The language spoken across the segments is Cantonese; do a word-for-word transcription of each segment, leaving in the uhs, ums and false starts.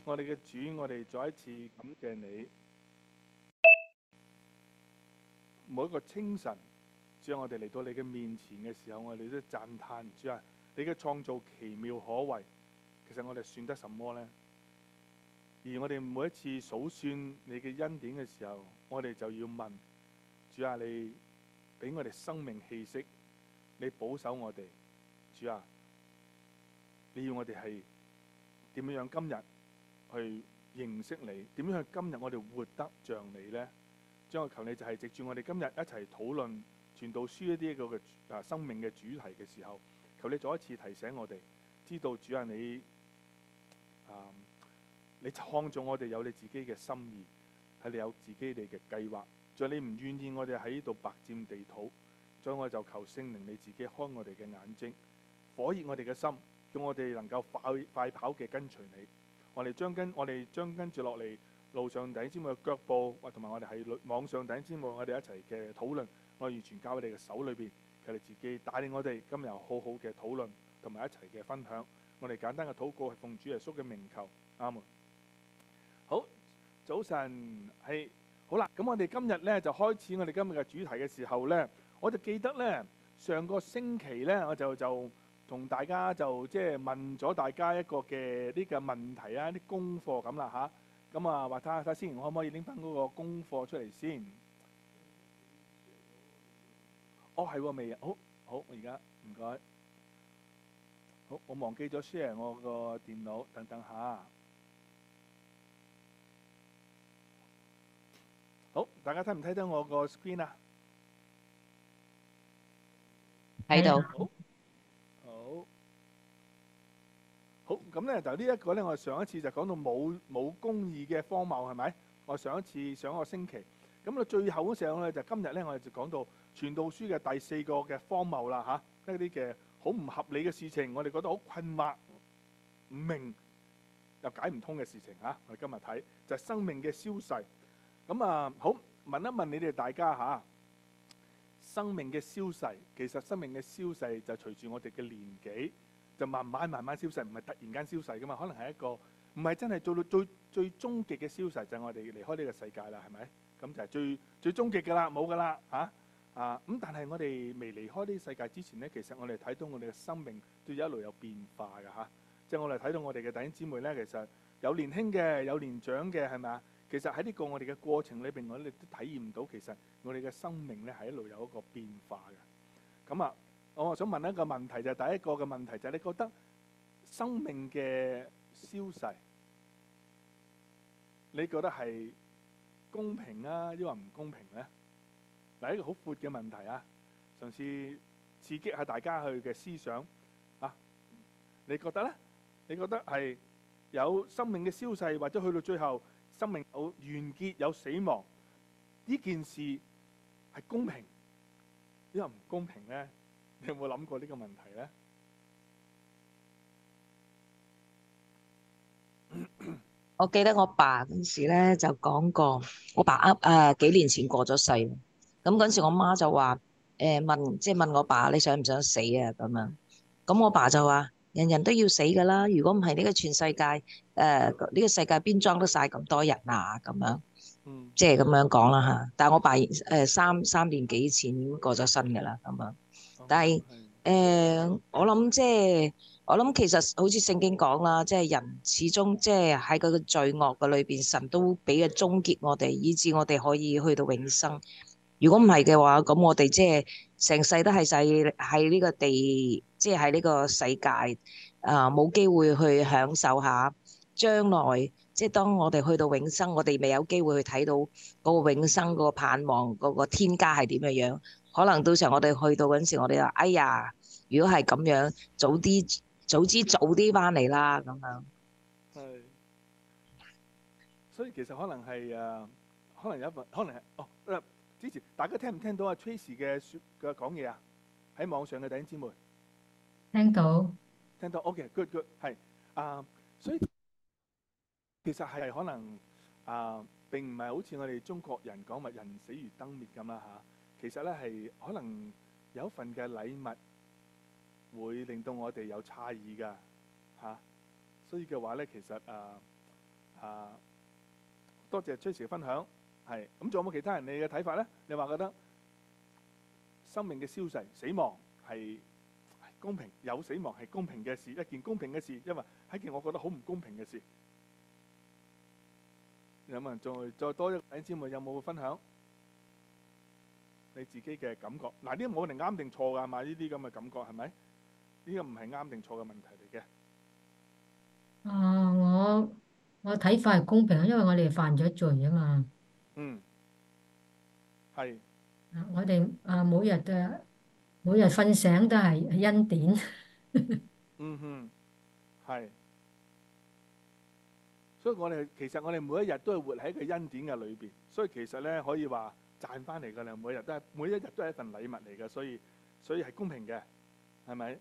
我哋嘅主，我哋再一次感謝你。每一個清晨，主啊，我哋嚟到你嘅面前嘅時候，我哋都讚歎主啊，你嘅創造奇妙可畏。其實我哋算得什麼呢？而我哋每一次數算你嘅恩典嘅時候，我哋就要問主啊，你俾我哋生命氣息，你保守我哋。主啊，你要我哋係點樣今日去認識你？點樣去今日我哋活得像你呢？將我求你就係藉住我哋今日一齊討論傳道書一啲一個嘅啊生命嘅主題嘅時候，求你再一次提醒我哋，知道主啊你啊你創造我哋有你自己嘅心意，係你有自己你嘅計劃。在你唔願意我哋喺呢度白佔地土，所以我就求聖靈你自己開我哋嘅眼睛，火熱我哋嘅心，叫我哋能夠快快跑嘅跟隨你。我哋將跟我哋將跟住落嚟路上弟兄姊妹嘅腳步，同埋我哋喺網上弟兄姊妹我哋一齊嘅討論，我完全交喺你嘅手裏邊，求你自己帶領我哋今日好好嘅討論同埋一齊嘅分享。我哋簡單嘅禱告係奉主耶穌嘅名求，阿門。好，早晨係好啦，咁我哋今日咧就開始我哋今日嘅主題嘅時候咧，我就記得咧上個星期咧我就就同大家就即係問咗大家一個嘅呢個問題啊，啲功課咁啦吓，咁啊話睇下睇下先，我可唔可以拎翻嗰個功課出嚟先？哦係喎，未啊，好好，我而家唔該，好，我忘記咗 share 我個電腦，等等下。好，大家睇唔睇到我個 screen 啊？ 喺度。 好，好，好，咁咧就呢一個咧，我上一次就講到冇冇公義嘅荒謬係咪？我上一次上一個星期，咁啊最後嗰時候咧就今日咧我哋就講到傳道書嘅第四個嘅荒謬啦嚇，一啲嘅好唔合理嘅事情，我哋覺得好困惑、唔明又解唔通嘅事情嚇。我哋今日睇就係生命嘅消逝。咁啊好，問一問你哋大家嚇，生命嘅消逝，其實生命嘅消逝就隨住我哋嘅年紀就慢慢慢慢消逝，唔係突然間消逝噶嘛，可能係一個唔係真係做到最最終極嘅消逝，就係我哋離開呢個世界啦，係咪？咁就係最最終極噶啦，冇噶啦嚇啊！咁但係我哋未離開呢個世界之前呢，其實我哋睇到我哋嘅生命都一路有變化嘅嚇，即係我哋睇到我哋嘅弟兄姊妹呢，其實有年輕嘅，有年長嘅，係咪啊？其實喺呢個我哋嘅過程裏邊，我哋都體驗到其實我哋嘅生命咧係一路有一個變化嘅。咁啊，我想問一個問題，就係第一個嘅問題就係你覺得生命嘅消逝，你覺得係公平啊，抑或唔公平咧？嗱，一個好闊嘅問題啊，嘗試刺激下大家去嘅思想啊。你覺得咧？你覺得係有生命嘅消逝，或者去到最後生命有完結、有死亡，呢件事係公平，因為唔公平咧？你有冇諗過呢個問題咧？ 我記得我爸嗰時咧就講過，我爸啱誒幾年前過咗世，咁嗰時我媽就話誒問，即係問我爸你想唔想死啊咁樣，咁我爸就話人人都要死噶啦，如果唔係呢個全世界誒呢個世界邊裝得晒咁多人啊咁樣， 嗯即係咁樣講啦嚇。但係我爸誒三三年幾前已經過咗身噶啦咁樣， 哦但係係誒我諗即係。我諗其實好似聖經講啦，即係人始終即係喺佢嘅罪惡嘅裏邊，神都俾嘅終結我哋，以致我哋可以去到永生。如果唔係嘅話，咁我哋即係成世都係世喺呢個地，即係喺呢個世界啊，冇機會去享受下將來。即係當我哋去到永生，我哋未有機會去睇到嗰個永生嗰個盼望，嗰個天家係點嘅樣。可能到時候我哋去到嗰陣時，我哋話：哎呀，如果係咁樣，早啲。早知早啲翻嚟啦，咁樣。 係，所以其實可能係誒，可能有一份，可能係哦誒。之前大家聽唔聽到阿 Tracy 嘅説嘅講嘢啊？喺網上嘅弟兄姊妹聽到。 聽到 OK，good good 係啊，所以其實係可能啊，並唔係好似我哋中國人講話人死如燈滅咁啦嚇。其實咧係可能有一份嘅禮物會令到我哋有差異㗎嚇。所以嘅話咧，其實啊啊，多謝 Tracy 嘅分享。係咁，仲有冇其他人你嘅睇法咧？你話覺得生命嘅消逝、死亡係公平，有死亡係公平嘅事，一件公平嘅事，因為係一件我覺得好唔公平嘅事。有冇人再再多一個弟兄姊妹有冇分享你自己嘅感覺？嗱，呢個冇定啱定錯㗎，係嘛？呢啲咁嘅感覺係咪？呢個唔係啱定錯嘅問題嚟嘅。 啊，我我睇法係公平啊，因為我哋犯咗罪啊嘛。 嗯，係。 啊，我哋啊每日都每日瞓醒都係恩典。 嗯哼，係。所以我哋其實我哋每一日都係活喺一個恩典嘅裏邊，所以其實咧可以話賺翻嚟㗎啦。每日都係每一日都係一份禮物嚟嘅，所以所以係公平嘅，係咪？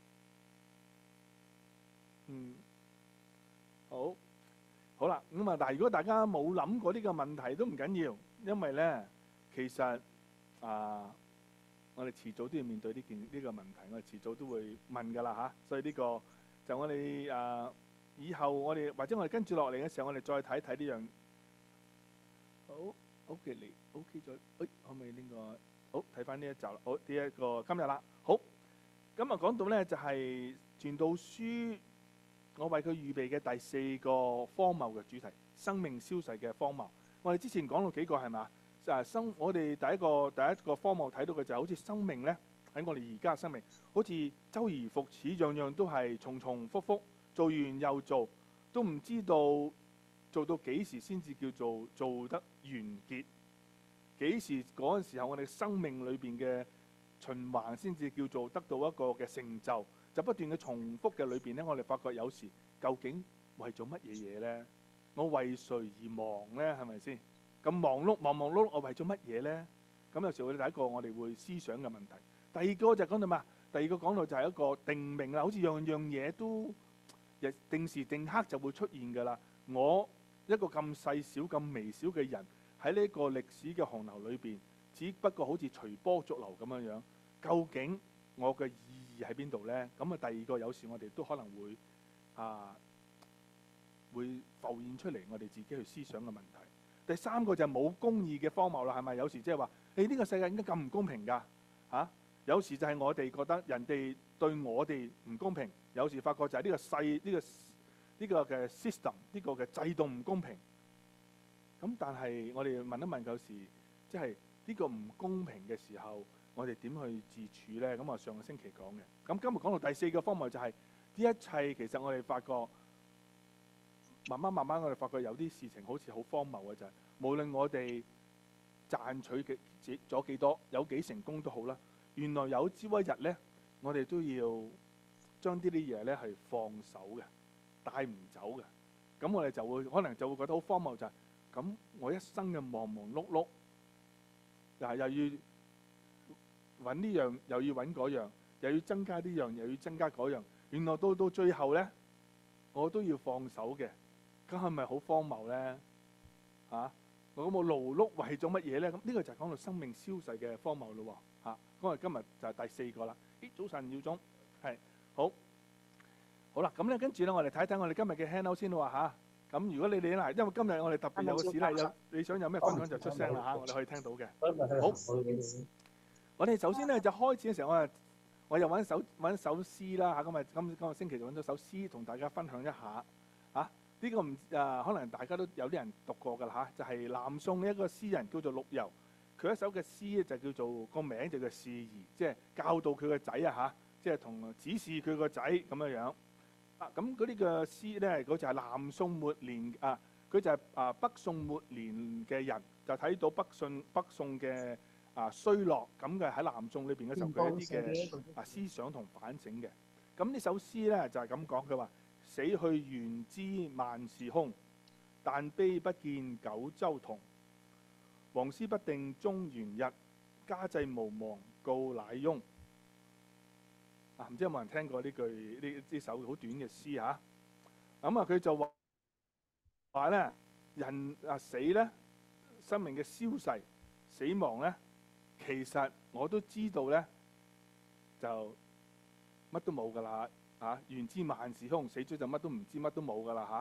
嗯，好，好啦，咁啊，但係如果大家冇諗過呢個問題都唔緊要，因為咧其實啊，我哋遲早都要面對呢件呢個問題，我哋遲早都會問㗎啦嚇。所以呢個就我哋啊。以後我哋或者我哋跟住落嚟嘅時候，我哋再睇睇呢樣。好 OK 嚟 OK 咗，誒可唔可以呢個好睇翻呢一集啦？好，呢一個今日啦，好。咁啊講到咧就係傳道書，我為佢預備嘅第四個荒謬嘅主題，生命消逝嘅荒謬。我哋之前講到幾個係嘛？啊生我哋第一個第一個荒謬睇到嘅就係好似生命咧喺我哋而家嘅生命，好似周而復始，樣樣都係重重複複。做完又做，都唔知道做到幾時先至叫做做得完結。幾時嗰陣時候，我哋生命裏邊嘅循環先至叫做得到一個嘅成就。就不斷嘅重複嘅裏邊咧，我哋發覺有時究竟為咗乜嘢嘢咧？我為誰而忙咧？係咪先？咁忙碌忙忙碌碌，我為咗乜嘢咧？咁有時會第一個我哋會思想嘅問題。第二個就講到咩？第二個講到就係一個定命啦，好似樣樣嘢都定時定刻就會出現㗎啦。我一個咁細小、咁微小嘅人喺呢個歷史嘅洪流裏邊，只不過好似隨波逐流咁樣樣。究竟我嘅意義喺邊度呢？咁啊，第二個有時我哋都可能會啊會浮現出嚟，我哋自己去思想嘅問題。第三個就係冇公義嘅荒謬啦，係咪？有時即係話，誒呢個世界應該咁唔公平㗎嚇、啊？有時就係我哋覺得人哋對我哋唔公平。有時發覺就係呢個世呢、呢個呢、呢個嘅 system 呢個嘅制度唔公平。咁但係我哋問一問，有時即係呢個唔公平嘅時候，我哋點去自處呢？咁我上個星期講嘅。咁今日講到第四個方面就係、是、呢一切其實我哋發覺慢慢慢慢我哋發覺有啲事情好似好荒謬嘅就係、是，無論我哋賺取嘅咗幾多，有幾成功都好啦。原來有朝一日呢，我哋都要將呢啲嘢咧係放手嘅，帶唔走嘅。咁我哋就會可能就會覺得好荒謬就係、是，咁我一生嘅忙忙碌碌，嗱又要揾呢樣，又要揾嗰樣，又要增加呢樣，又要增加嗰樣。原來到到最後咧，我都要放手嘅。咁係咪好荒謬咧？嚇、啊！我咁我勞碌為咗乜嘢咧？咁呢個就係講到生命消逝嘅荒謬咯喎。嚇、啊！咁我今日就係第四個啦。咦，早晨耀宗，係。好，好啦，咁咧跟住咧，我哋睇睇我哋今日嘅 handout 先喎嚇。咁如果你哋咧，因為今日我哋特別有個事咧，有你想有咩分享就出聲啦嚇，我哋可以聽到嘅。好，我哋首先咧就開始嘅時候，我誒我又揾首揾首詩啦嚇。咁啊，今今個星期就揾咗首詩同大家分享一下嚇。呢個唔誒，可能大家都有啲人讀過㗎啦嚇，就係南宋嘅一個詩人叫做陸游，佢一首嘅詩咧就叫做個名就叫示兒，即係教導佢個仔啊嚇。即係同指示佢個仔咁樣樣啊！咁嗰啲嘅詩咧，嗰就係南宋末年啊，佢就係啊北宋末年嘅人，就睇到北宋北宋嘅啊衰落咁嘅喺南宋裏邊嘅時候，佢一啲嘅啊思想同反省嘅。咁呢首詩咧就係咁講，佢話：死去元知萬事空，但悲不見九州同。王師不定中元日，家祭無忘告乃翁。唔、啊、知有冇人聽過呢句呢呢首好短嘅詩嚇？咁啊，佢、嗯、就話話咧，人啊死咧，生命嘅消逝、死亡咧，其實我都知道咧，就乜都冇噶啦嚇！元知萬事空，死咗就乜都唔知，乜都冇噶啦嚇。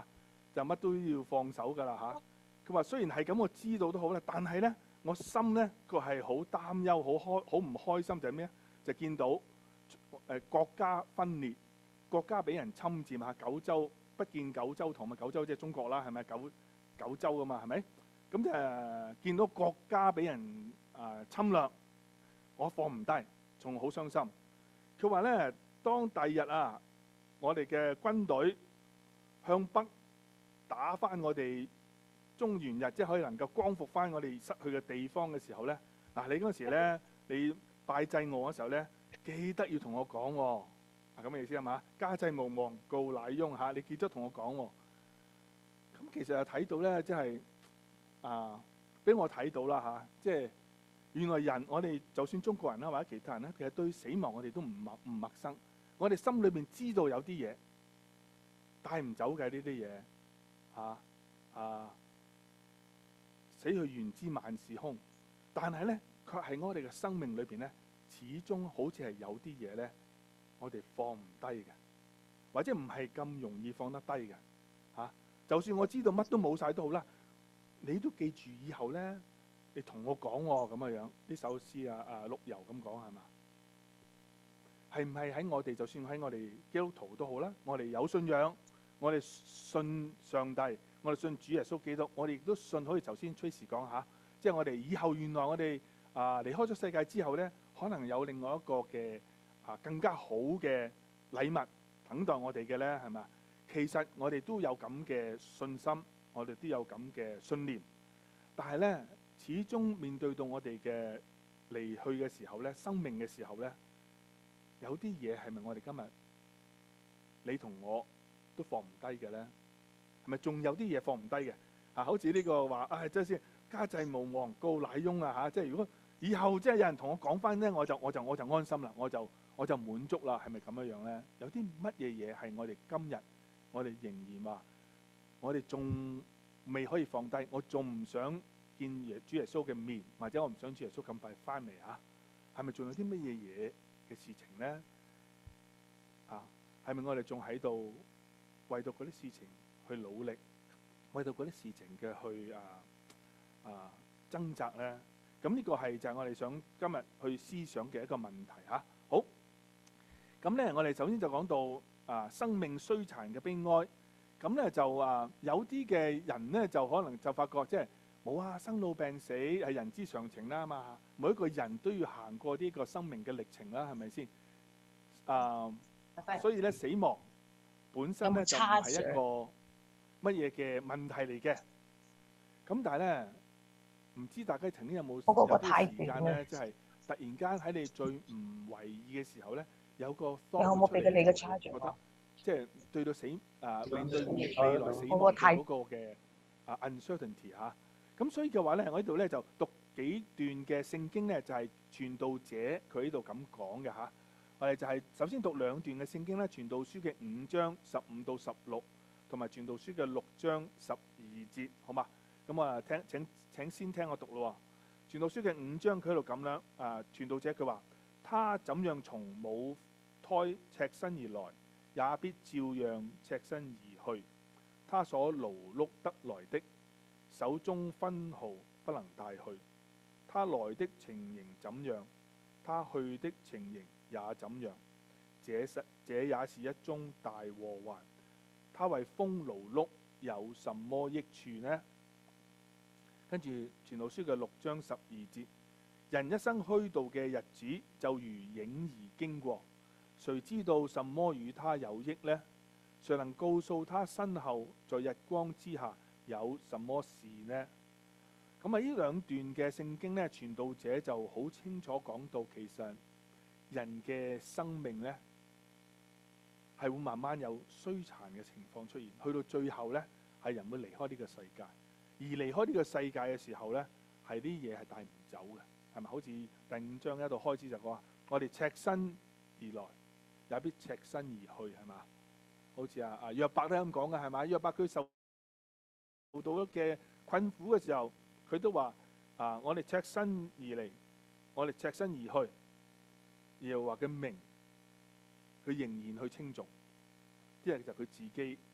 就乜都要放手㗎啦嚇。佢話雖然係咁，我知道都好啦，但係咧我心咧佢係好擔憂、好開、好唔開心，就係咩？就見到誒、呃、國家分裂，國家俾人侵佔嚇，九州不見九州同，咪九州即係中國啦，係咪九九州㗎嘛？係咪？咁就誒見到國家俾人誒、呃、侵略，我放唔低，仲好傷心。佢話咧，當第二日啊，我哋嘅軍隊向北打翻我哋中原日，即係可以能夠光復翻我哋失去嘅地方嘅時候咧，嗱、啊、你嗰時咧，你拜祭我嘅時候咧，記得要同我講喎、哦，係咁嘅意思係嘛？家祭無忘告乃翁嚇，你記得同我講喎、哦。咁其實睇到咧，即係啊，俾我睇到啦嚇，即係原來人我哋就算中國人啦或者其他人咧，其實對死亡我哋都唔陌唔陌生，我哋心裏邊知道有啲嘢帶唔走嘅呢啲嘢嚇啊，死去元知萬事空，但係咧卻係我哋嘅生命裏邊咧，始終好似係有啲嘢咧，我哋放唔低嘅，或者唔係咁容易放得低嘅嚇、啊。就算我知道乜都冇晒都好啦，你都記住以後咧，你同我講喎咁嘅樣。呢首詩啊啊陸游咁講係嘛？係唔係喺我哋就算喺我哋基督徒都好啦，我哋有信仰，我哋信上帝，我哋信主耶穌基督，我哋亦都信可以頭先 Tracy 講下，即係我哋以後原來我哋啊離開咗世界之後咧，可能有另外一個嘅啊更加好嘅禮物等待我哋嘅咧，係咪？其實我哋都有咁嘅信心，我哋都有咁嘅信念，但係咧，始終面對到我哋嘅離去嘅時候咧，生命嘅時候咧，有啲嘢係咪我哋今日你同我都放唔低嘅咧？係咪仲有啲嘢放唔低嘅？啊，好似呢個話啊，即係先家祭無忘告乃翁啊嚇！即係如果以後即係有人同我講翻咧，我就我就我就安心啦，我就我就滿足啦，係咪咁樣樣咧？有啲乜嘢嘢係我哋今日我哋仍然話，我哋仲未可以放低，我仲唔想見耶主耶穌嘅面，或者我唔想主耶穌咁快翻嚟嚇？係咪仲有啲乜嘢嘢嘅事情咧？啊，係咪我哋仲喺度為到嗰啲事情去努力，為到嗰啲事情嘅去啊啊掙扎咧？咁呢個係就係我哋想今日去思想嘅一個問題嚇、啊。好，咁咧我哋首先就講到啊生命衰殘嘅悲哀。咁咧就啊有啲嘅人咧就可能就發覺即係冇啊，生老病死係人之常情啦嘛，每一個人都要行過呢個生命嘅歷程啦，係咪先？啊，所以咧死亡本身咧就唔係一個乜嘢嘅問題嚟嘅。咁但係咧，唔知大家曾經有冇有啲時間咧，即係突然間喺你最唔為意嘅時候咧，有個 thought 有冇俾佢你嘅出嚟，覺得即係對到死啊面對未來死亡嘅嗰個嘅啊 uncertainty 嚇。咁所以嘅話咧，我呢度咧就讀幾段嘅聖經咧，就係傳道者佢呢度咁講嘅嚇。我哋就係首先讀兩段嘅聖經咧，傳道書嘅五章十五到十六，同埋傳道書嘅六章十二節，好嘛？咁啊，聽請請先聽我讀咯。傳道書嘅五章佢喺度咁樣啊，傳道者佢話：他怎樣從母胎赤身而來，也必照樣赤身而去。他所勞碌得來的，手中分毫不能帶去。他來的情形怎樣，他去的情形也怎樣。這是這也是一宗大禍患。他為風勞碌有什麼益處呢？跟住傳道書嘅六章十二節，人一生虛度嘅日子就如影兒經過，誰知道什麼與他有益呢？誰能告訴他身後在日光之下有什麼事呢？咁啊，呢兩段嘅聖經呢，傳道者就好清楚講到，其實人嘅生命呢係會慢慢有衰殘嘅情況出現，去到最後呢，係人會離開呢個世界。而離開呢個世界嘅時候呢，係啲嘢係帶唔走嘅，係咪？好似第五章一度開始就講，我哋赤身而來，也必赤身而去，係嘛？好似啊啊約伯都咁講嘅，係咪？約伯佢受到嘅困苦嘅時候，佢都話啊，我哋赤身而嚟，我哋赤身而去，又話嘅名，佢仍然去稱頌，即係就佢自己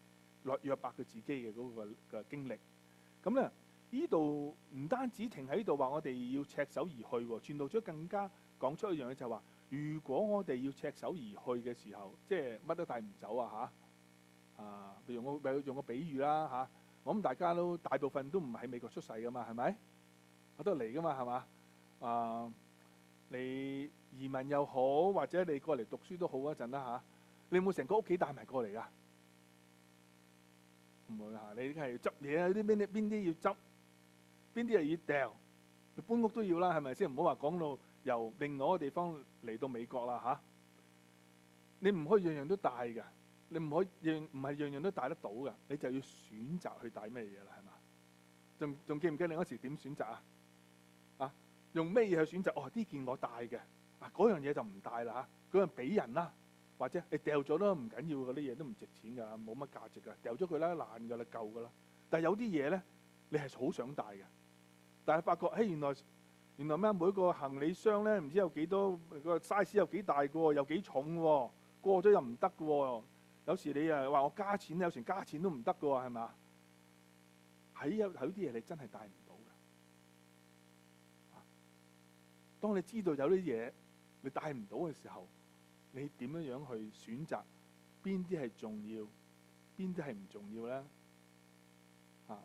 約約伯佢自己嘅嗰個嘅經歷。咁咧，呢度唔單止停喺度話我哋要赤手而去喎，傳道者更加講出一樣嘢就係話，如果我哋要赤手而去嘅時候，即係乜都帶唔走啊嚇啊！用個用個比喻啦嚇，我諗大家都大部分都唔喺美國出世噶嘛，係咪？我都嚟噶嘛，係嘛？啊，你移民又好，或者你過嚟讀書都好嗰陣啦嚇，你有冇成個屋企帶埋過嚟噶？唔會嚇，你係執嘢啊！啲邊啲邊啲要執，邊啲係要掉，你搬屋都要啦，係咪先？唔好話講到由另外一個地方嚟到美國啦嚇，你唔可以樣樣都帶㗎，你唔可以樣唔係樣樣都帶得到㗎，你就要選擇去帶咩嘢啦，係嘛？仲仲記唔記得你嗰時點選擇啊？啊，用咩嘢去選擇？哦，呢件我帶嘅，啊嗰樣嘢就唔帶啦嚇，嗰樣俾人啦。或者你掉咗都唔緊要，嗰啲嘢都唔值錢㗎，冇乜價值㗎，掉咗佢啦，爛㗎啦，舊㗎啦。但係有啲嘢咧，你係好想帶嘅，但係發覺，嘿，原來原來咩？每個行李箱咧，唔知有幾多個 size 有幾大嘅喎，有幾重喎，過咗又唔得嘅喎。有時你誒話我加錢，有時加錢都唔得嘅喎，係嘛？喺有有啲嘢你真係帶唔到嘅。當你知道有啲嘢你帶唔到嘅時候，你點樣樣去選擇邊啲係重要，邊啲係唔重要咧？啊，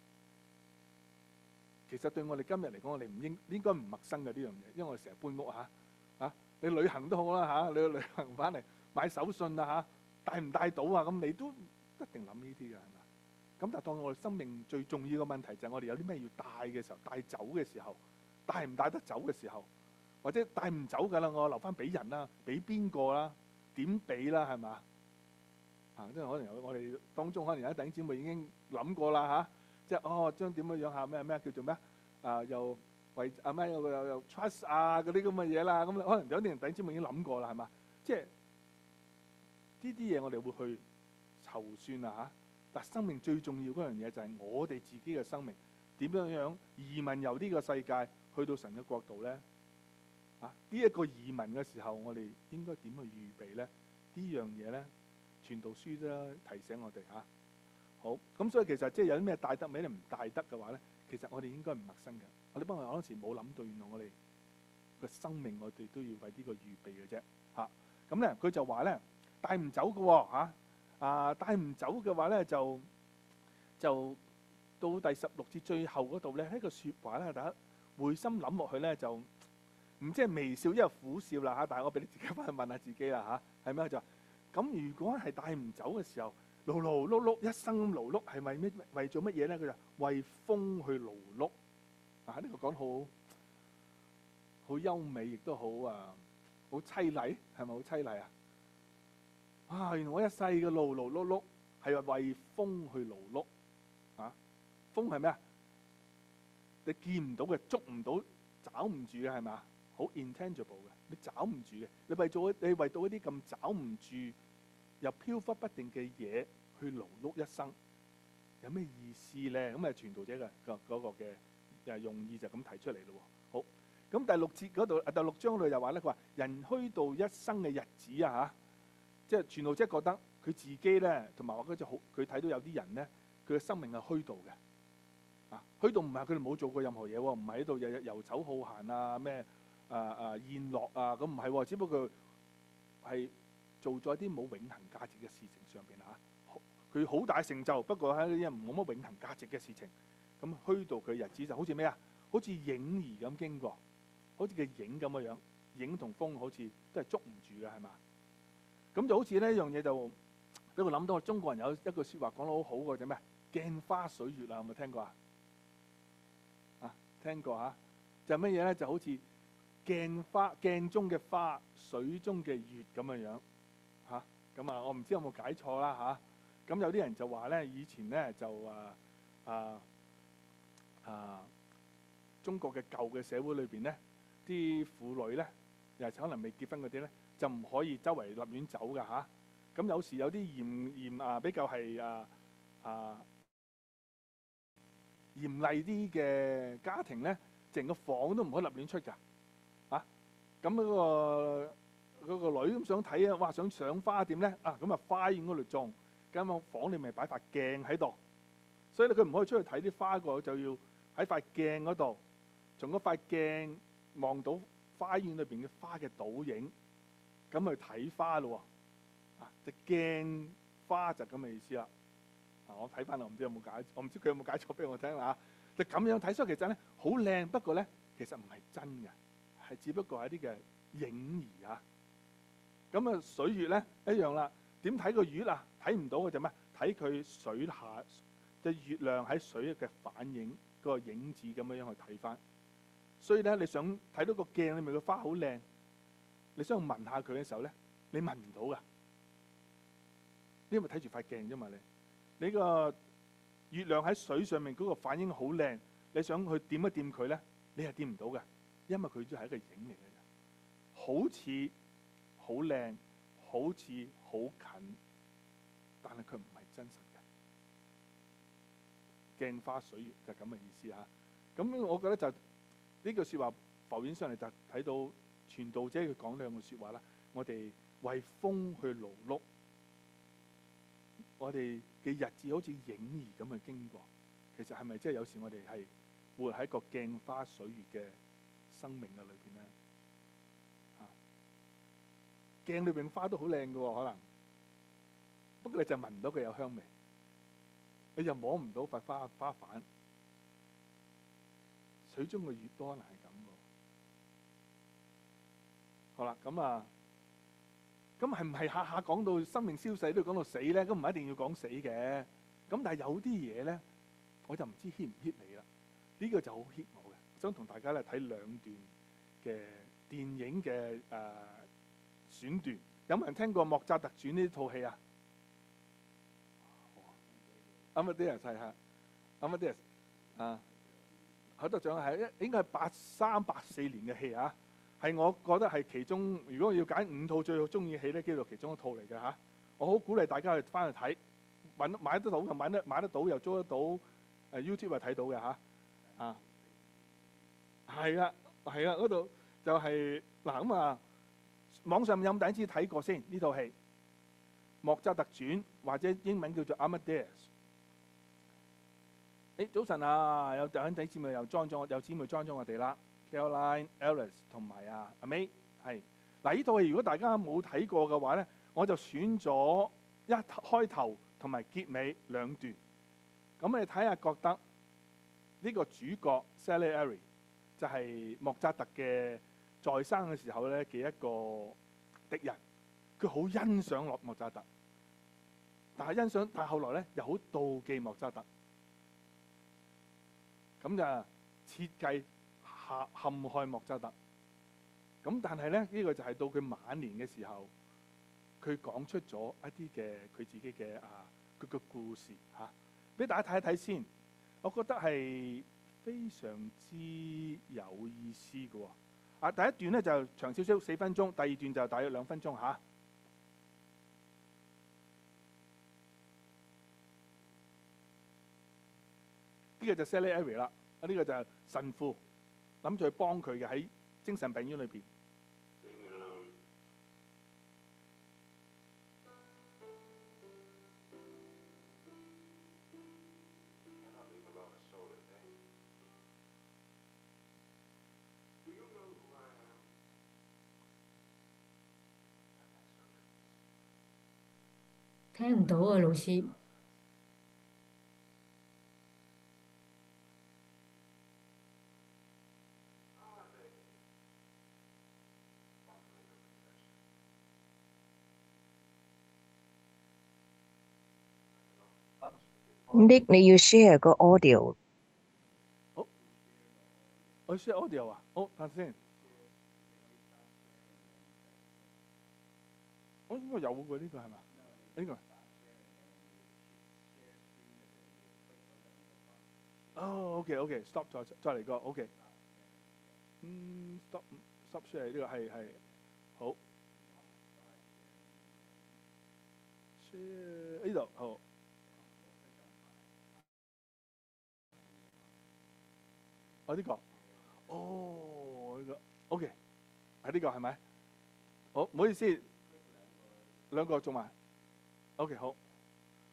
其實對我哋今日嚟講，我哋唔應應該唔陌生嘅呢樣嘢，因為我哋成日搬屋嚇嚇，你旅行都好啦嚇，你去旅行翻嚟買手信啊嚇，帶唔帶到啊？咁你都一定諗呢啲嘅係嘛？咁但係當我哋生命最重要嘅問題就係我哋有啲咩要帶嘅時候，帶走嘅時候，帶唔帶得走嘅時候？或者帶唔走㗎啦，我留翻俾人啦，俾邊個啦？點俾啦？係嘛？啊，即係可能有我哋當中可能有一弟兄姊妹已經諗過啦嚇，即係哦將點樣樣下咩咩叫做咩啊？又為啊咩又又又 trust 啊嗰啲咁嘅嘢啦，咁可能有啲人弟兄姊妹已經諗過啦，係嘛？即係呢啲嘢我哋會去籌算啊嚇。但生命最重要嗰樣嘢就係我哋自己嘅生命點樣樣移民由呢個世界去到神嘅國度咧？啊！呢、這、一個移民嘅時候，我哋應該點去預備咧？這樣呢樣嘢咧，傳道書都提醒我哋嚇、啊。好，咁所以其實即係有啲咩帶得，咩唔帶得嘅話咧，其實我哋應該唔陌生嘅。我哋不過嗰陣時冇諗到，原來我哋個生命我哋都要為呢個預備嘅啫嚇。咁咧佢就話咧帶唔走嘅喎嚇，啊帶唔走嘅話咧就就到第十六節最後嗰度咧，一個説話咧，大家會心諗落去咧就。唔即係微笑，因為苦笑啦嚇。但係我俾你自己翻去問下自己啦嚇，係咩就話咁？如果係帶唔走嘅時候，勞勞碌碌一生咁勞碌，係為咩？為咗乜嘢咧？佢就為風去勞碌啊！呢、這個講好好優美，亦都好啊，好凄厲，係咪好凄厲啊？啊！原來我一世嘅勞勞碌碌係為風去勞碌啊！風係咩啊？你見唔到嘅，捉唔到，找唔住嘅係嘛？好 intangible 嘅，你找唔住嘅，你為咗你為到一啲咁找唔住又飄忽不定嘅嘢去勞碌一生，有咩意思咧？咁啊，傳道者嘅個嗰個嘅誒用意就咁提出嚟咯。好，咁第六節嗰度啊，第六章嗰度又話咧，佢話人虛度一生嘅日子啊嚇，即係傳道者覺得佢自己咧，同埋話嗰隻好，佢睇到有啲人咧，佢嘅生命係虛度嘅啊，虛度唔係佢哋冇做過任何嘢喎，唔係喺度日日遊手好閒啊咩？啊啊宴樂啊，咁唔係喎，只不過係做咗啲冇永恆價值嘅事情上邊嚇。佢好大成就，不過喺啲冇乜永恆價值嘅事情，咁虛度佢日子就好似咩啊？好似影兒咁經過，好似個影咁嘅樣，影同風好似都係捉唔住嘅，係嘛？咁就好似呢一樣嘢就俾我諗到，中國人有一句説話講得好好嘅，就咩？鏡花水月啊，有冇聽過啊？啊，聽過嚇，就係乜嘢咧？就好似鏡花鏡中嘅花，水中嘅月咁嘅樣嚇。咁啊，我唔知有冇解錯啦嚇。咁有啲人就話咧，以前咧就啊啊啊，中國嘅舊嘅社會裏邊咧，啲婦女咧，又係可能未結婚嗰啲咧，就唔可以周圍立亂走噶嚇。咁有時有啲嚴嚴啊，比較係啊啊嚴厲啲嘅家庭咧，成個房都唔可以立亂出㗎。啊，咁嗰個嗰個女咁想睇啊，哇！想賞花點咧？啊，咁啊花園嗰度種， 間房裏面擺塊鏡喺度，所以咧佢唔可以出去睇啲花個，就要喺塊鏡嗰度，從嗰塊鏡望到花園裏邊嘅花嘅倒影，咁去睇花咯喎。啊，隻鏡花就咁嘅意思啦。啊，我睇翻我唔知有冇解，我唔知佢有冇解錯俾我聽啦。就咁樣睇，所以其實咧好靚，不過咧其實唔係真嘅，係只不過係一啲嘅影兒啊。咁啊，水月咧一樣啦。點睇個月啊？睇唔到嘅就咩？睇佢水下即係月亮喺水嘅反映，個影子咁樣樣去睇翻。所以咧，你想睇到個鏡裏面嘅花好靚，你想聞下佢嘅時候咧，你聞唔到噶，因為睇住塊鏡啫嘛。你你個月亮喺水上面嗰個反應好靚，你想去掂一掂佢咧，你係掂唔到嘅，因為佢都係一個影嚟嘅啫，好似好靚，好似好近，但係佢唔係真實嘅。鏡花水月就係咁嘅意思嚇。咁我覺得就呢句説話浮現上嚟，就睇到傳道者佢講兩句説話啦。我哋為風去勞碌，我哋嘅日子好似影兒咁去經過。其實係咪即係有時我哋係活喺個鏡花水月嘅生命嘅裏邊咧？鏡裏邊花都好靚嘅喎，可能，不過你就聞唔到佢有香味，你又摸唔到塊花花瓣。水中嘅月都可能係咁嘅。好啦，咁啊，咁係唔係下下講到生命消逝都要講到死咧？咁唔一定要講死嘅。咁但係有啲嘢咧，我就唔知 hit 唔 hit 你啦。呢個就好 hit 我嘅，想同大家咧睇兩段嘅電影嘅誒選段。有冇人聽過《莫扎特傳》呢套戲啊？啱啱啲人睇下，啱啱啲人啊，海德獎係應該係八三八四年嘅戲啊，係我覺得係其中，如果我要揀五套最中意嘅戲咧，叫做其中一套嚟嘅嚇。我好鼓勵大家去翻去睇，揾買得到就買得買得到，又租得到，誒 YouTube 係睇到嘅嚇。啊，係啊，係啊，嗰度就係嗱咁啊。網上有冇第一次睇過先呢套戲《莫扎特傳》，或者英文叫做《Amadeus》。誒早晨啊，有弟兄姊妹又 join 咗，有姊妹 join 咗我哋啦 ，Caroline、Alice 同埋啊阿 May 係嗱。呢套戲如果大家冇睇過嘅話咧，我就選咗一開頭同埋結尾兩段。咁你睇下覺得呢個主角 Salieri 就係莫扎特嘅在生嘅時候咧嘅一個敵人，佢好欣賞莫莫扎特，但係欣賞，但係後來咧又好妒忌莫扎特，咁就設計陷陷害莫扎特。咁但係咧呢、呢個就係到佢晚年嘅時候，佢講出咗一啲嘅佢自己嘅啊佢嘅故事嚇，俾、啊、大家睇一睇先。我覺得係非常之有意思嘅喎。啊，第一段咧就長少少四分鐘，第二段就大約兩分鐘嚇。呢、呢個就 Salieri 啦，啊、呢、呢個就係神父，諗住去幫佢嘅喺精神病院裏邊。 聽唔到啊，老師。 Nick，你要 share 個 audio。 好，我 share audio 啊，好，等陣先。我應該有嘅呢個係嘛？呢個。哦，OK，OK，stop 再再嚟個 OK。嗯，stop stop share 呢個係係好。share 呢度好。哦呢個，哦呢個 OK，係呢個係咪？好，唔好意思，兩個做埋。OK 好。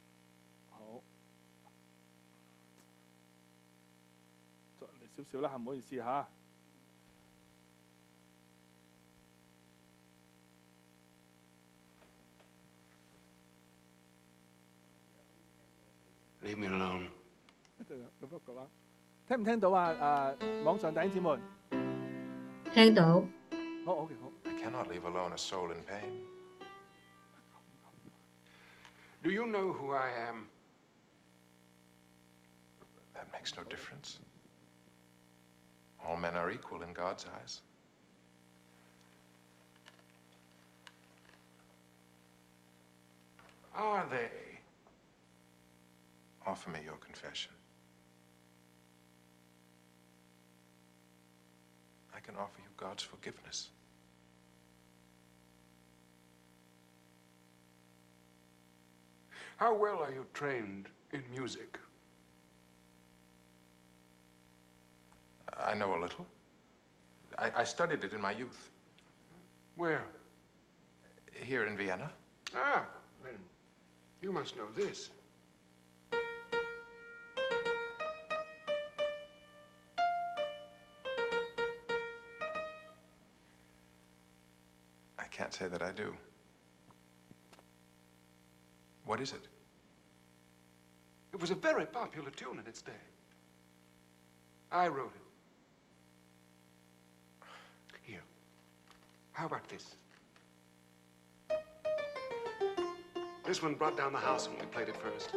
少少啦，唔好意思嚇。 Leave me alone. 咁不過啦，聽唔聽到啊？啊，網上弟兄姊妹， 聽到。 好 OK 好。 I cannot leave alone a soul in pain. Do you know who I am? That makes no difference. All men are equal in God's eyes. Are they? Offer me your confession. I can offer you God's forgiveness. How well are you trained in music? I know a little. I, I studied it in my youth. Where? Here in Vienna. Ah, then you must know this. I can't say that I do. What is it? It was a very popular tune in its day. I wrote it. Here. How about this? This one brought down the house when we played it first.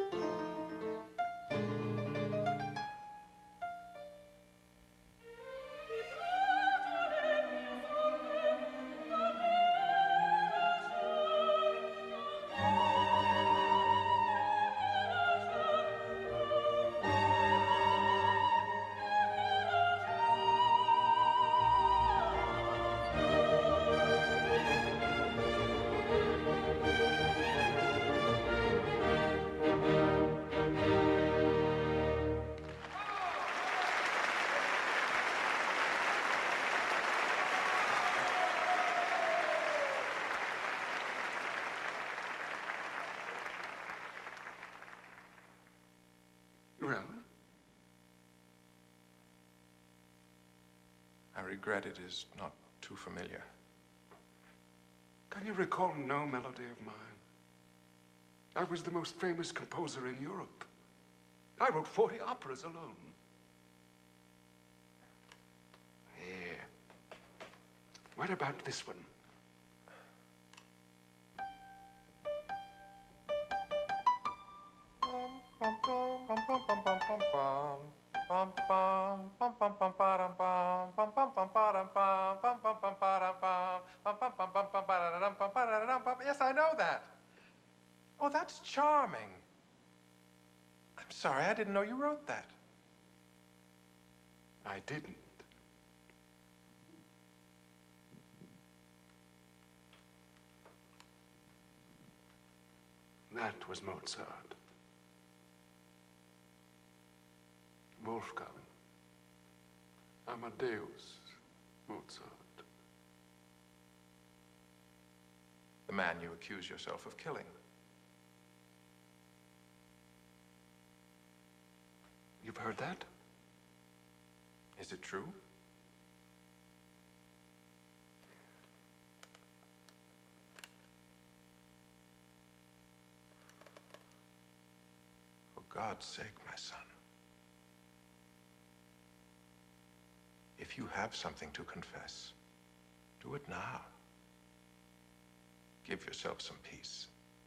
Well, I regret it is not too familiar. can you recall no melody of mine? I was the most famous composer in Europe. I wrote forty operas alone. Here. What about this one? Yes, I know that. Oh, that's charming. I'm sorry, I didn't know you wrote that. I didn't. That was Mozart. Wolfgang. Amadeus Mozart. The man you accuse yourself of killing. You've heard that? Is it true? For God's sake, my son. If you have something to confess, do it now. Give yourself some peace.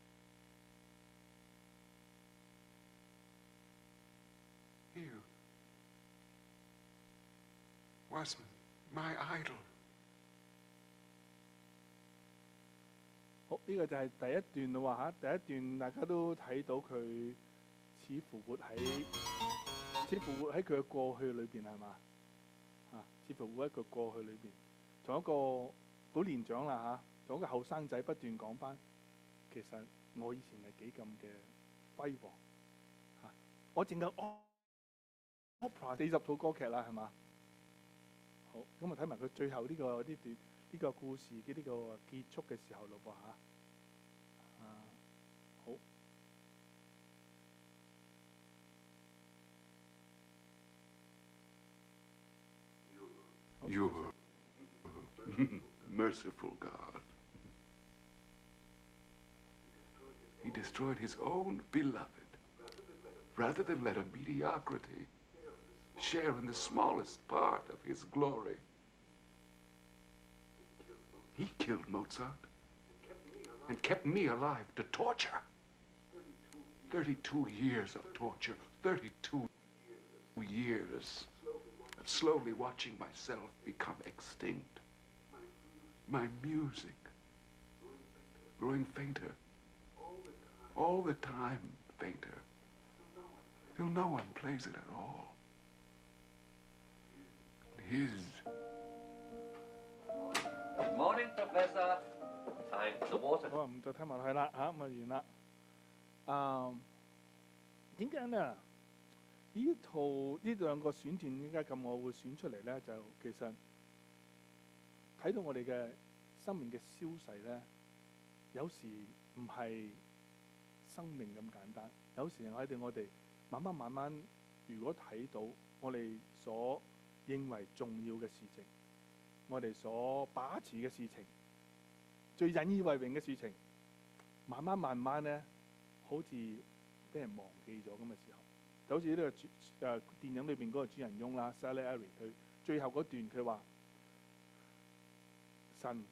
You was my idol. 好，呢、個就係第一段啦喎嚇，第一段大家都睇到佢似乎活喺，似乎活喺佢嘅過去裏邊係嘛？啊，似乎活喺佢過去裏邊，從一個好年長啦嚇，從一個後生仔不斷講翻，其實我以前係幾咁嘅輝煌嚇，我淨係 opera 四十套歌劇啦係嘛？好，咁啊睇埋佢最後呢、個呢段呢、個故事嘅呢個結束嘅時候咯噃嚇。啊，好。 You're merciful God. He destroyed his own beloved rather than let a mediocrity share in the smallest part of his glory. He killed Mozart and kept me alive to torture. thirty-two years of torture, thirty-two years of slowly watching myself become extinct. My music growing fainter, all the time fainter, till no one plays it at all. His Good morning, Professor. Time for the water. 好啊，唔再聽埋落去啦嚇，咁啊完啦。啊，點解呢？呢套呢兩個選段點解咁我會選出嚟咧？就其實睇到我哋嘅生命嘅消逝咧，有時唔係生命咁簡單，有時喺度我哋慢慢慢慢，如果睇到我哋所認為重要嘅事情，我哋所把持嘅事情，最引以為榮嘅事情，慢慢慢慢咧，好似俾人忘記咗咁嘅時候，就好似呢、這個主誒、呃、電影裏邊嗰個主人翁啦 ，Salieri 佢最後嗰段佢話：神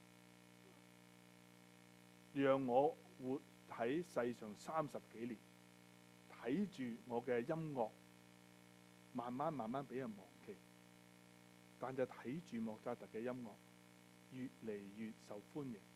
讓我活喺世上三十幾年，睇住我嘅音樂慢慢慢慢俾人忘記，但就睇住莫扎特嘅音樂越嚟越受歡迎，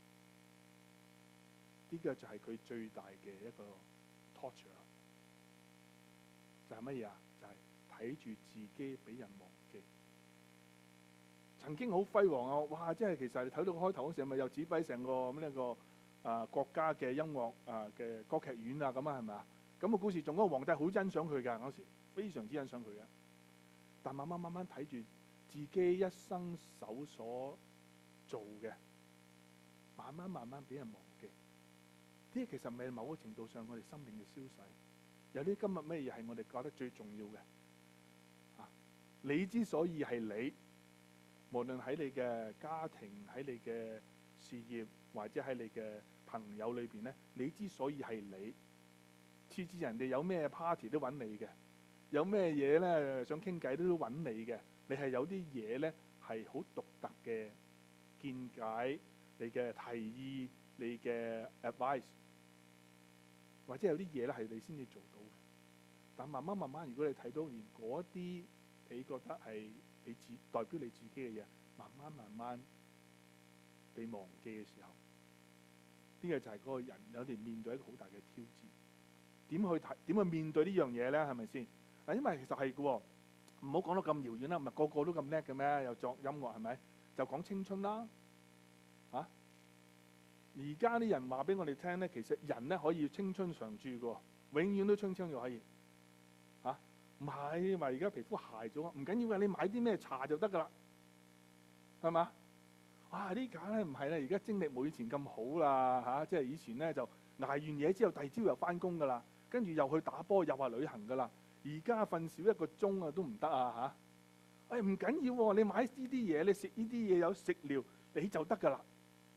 呢、這個就係佢最大嘅一個 torture， 就係乜嘢啊？就係睇住自己俾人忘記。曾經好輝煌啊！哇！即係其實你睇到開頭嗰時，咪又指揮成個咁呢個啊國家嘅音樂啊嘅歌劇院啊咁啊，係咪啊？咁個故事仲嗰個皇帝好欣賞佢㗎，嗰時非常之欣賞佢嘅。但慢慢慢慢睇住自己一生手所做嘅，慢慢慢慢俾人忘記。呢啲其實咪某個程度上我哋生命嘅消逝。有啲今日咩嘢係我哋覺得最重要嘅？啊，你之所以係你。無論喺你嘅家庭、喺你嘅事業，或者喺你嘅朋友裏邊咧，你之所以係你，次次人哋有咩 party 都揾你嘅，有咩嘢咧想傾偈都揾你嘅，你係有啲嘢咧係好獨特嘅見解，你嘅提議，你嘅 advice， 或者有啲嘢咧係你先至做到嘅。但慢慢慢慢，如果你睇到連嗰啲你覺得係你自代表你自己嘅嘢，慢慢慢慢被忘記嘅時候，呢、這個就係嗰個人有啲面對一個好大嘅挑戰。點去睇？點去面對呢樣嘢咧？係咪先？嗱，因為其實係嘅喎，唔好講到咁遙遠啦，唔係個個都咁叻嘅咩？又作音樂係咪？就講青春啦，嚇、啊！而家啲人話俾我哋聽咧，其實人咧可以青春常駐嘅喎，永遠都青春又可以。唔係話而家皮膚鞋咗，唔緊要嘅，你買啲咩搽就得㗎啦，係嘛？哇！呢家咧唔係啦，而家精力冇以前咁好啦嚇、啊，即係以前咧就捱完嘢之後，第二朝又翻工㗎啦，跟住又去打波，又話旅行㗎啦。而家瞓少一個鐘啊都唔得啊嚇！誒唔緊要喎，你買呢啲嘢，你食呢啲嘢有食療，你就得㗎啦。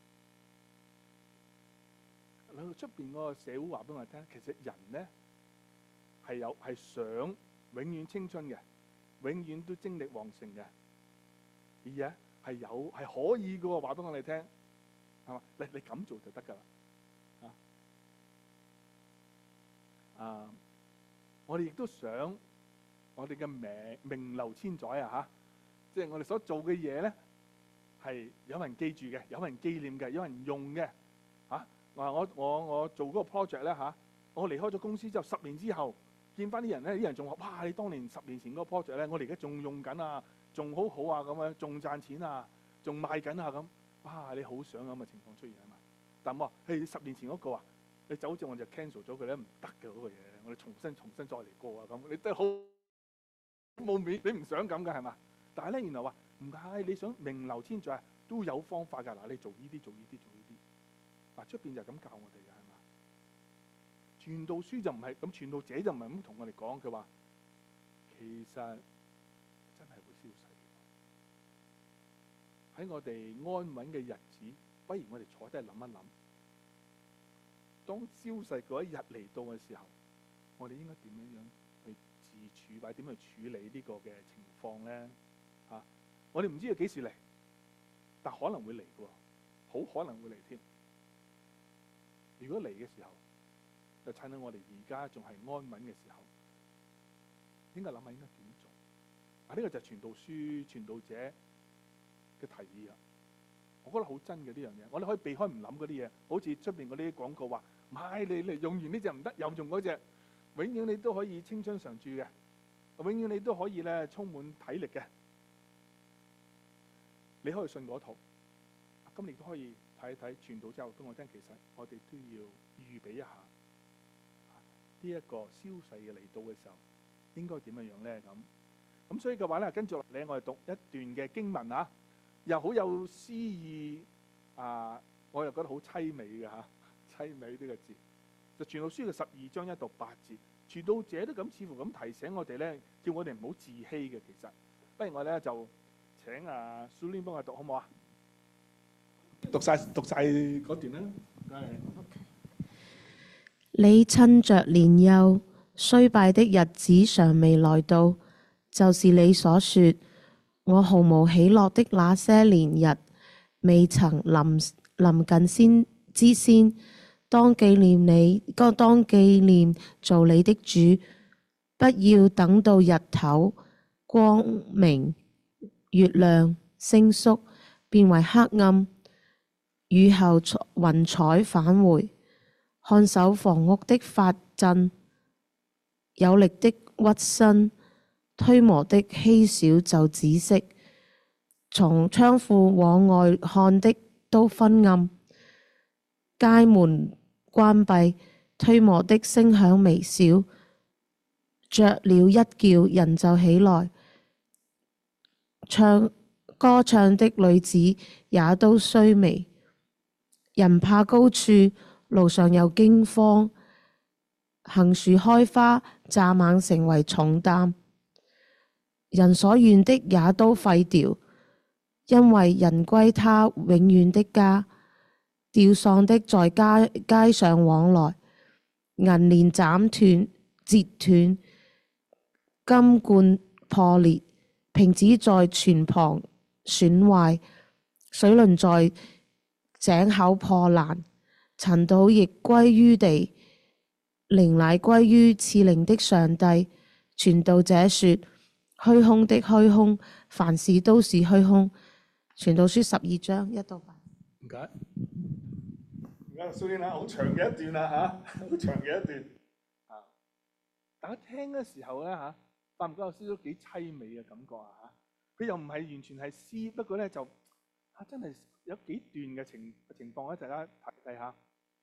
喺出邊嗰個社會話俾我哋聽，其實人咧係有係想永遠青春嘅，永遠都精力旺盛嘅，而且係有係可以嘅喎，話俾我哋聽，係嘛？你你咁做就得㗎啦，啊！啊，我哋亦都想我哋嘅名名留千載啊嚇，即係我哋所做嘅嘢咧係有人記住嘅，有人紀念嘅，有人用嘅嚇。我我我我做嗰個 project 咧嚇，我離開咗公司之後，十年之後。見翻啲人咧，啲人仲話：哇！你當年十年前嗰個 project 咧，我哋而家仲用緊啊，仲好好啊咁樣，仲賺錢啊，仲賣緊啊咁。哇！你好想咁嘅情況出現係嘛？但我話：誒十年前嗰個啊，你走咗我就 cancel 咗佢咧，唔得嘅嗰個嘢，我哋重新重新再嚟過啊咁。你都好冇面，你唔想咁嘅係嘛？但係咧，原來話唔係，你想名留千載都有方法㗎。嗱，你做呢啲，做呢啲，做呢啲。嗱，出邊就係咁教我哋嘅。傳道書就唔係咁，傳道者就唔係咁同我哋講。佢話其實真係會消逝， 喺我哋安穩嘅日子，不如我哋坐低諗一諗，當消逝嗰一日嚟到嘅時候，我哋應該點樣樣去自處，或者點去處理呢個嘅情況咧？嚇、啊，我哋唔知佢幾時嚟，但可能會嚟嘅喎，好可能會嚟添。如果嚟嘅時候，就趁到我哋而家仲係安穩嘅時候，應該諗下應該點做。啊，呢個就係傳道書傳道者嘅提議啊！我覺得好真嘅呢樣嘢，我哋可以避開唔諗嗰啲嘢，好似出邊嗰啲廣告話買你你用完呢隻唔得，又用嗰隻，永遠你都可以青春常駐嘅，永遠你都可以咧充滿體力嘅。你可以信嗰套，咁你都可以睇一睇傳道之後，都我真其實我哋都要預備一下呢一個消逝嘅嚟到嘅時候，應該點樣樣咧咁？咁所以嘅話咧，跟住落嚟我哋讀一段嘅經文啊。又好有詩意啊！我又覺得好凄美嘅嚇，凄美呢個字就傳道書嘅十二章一到八節，傳道者都咁似乎咁提醒我哋咧，叫我哋唔好自欺嘅。其實，不如我咧就請阿 Sulin 幫我讀好唔好啊？讀晒讀晒嗰段啦，係。 你趁着年幼，衰敗的日子尚未來到，就是你所說。我毫無喜樂的那些年日，未曾臨臨近先之先，當紀念你，當當紀念做你的主，不要等到日頭光明，月亮星宿變為黑暗，雨後雲彩返回，看守房屋的發震，有力的屈身。推磨的稀少就止息，從窗戶往外看的都昏暗，街門關閉，推磨的聲響微小，雀鳥一叫人就起來，唱歌唱的女子也都衰微，人怕高處，路上有驚慌，杏樹開花，蚱蜢成為重擔。人所願的也都廢掉，因為人歸他永遠的家。吊喪的在街街上往來，銀鏈斬斷折斷，金罐破裂，瓶子在泉旁損壞，水輪在井口破爛，塵土亦歸於地，靈乃歸於賜靈的上帝。傳道者說。虛空的虛空，凡事都是虛空。傳道書十二章一到八。 唔該，而家蘇英啦，好長嘅一段啦嚇，好長嘅一段啊！大家聽嘅時候咧嚇，發唔覺有少少幾凄美嘅感覺啊嚇？佢又唔係完全係詩，不過咧就啊真係有幾段嘅情情況咧，大家睇睇下。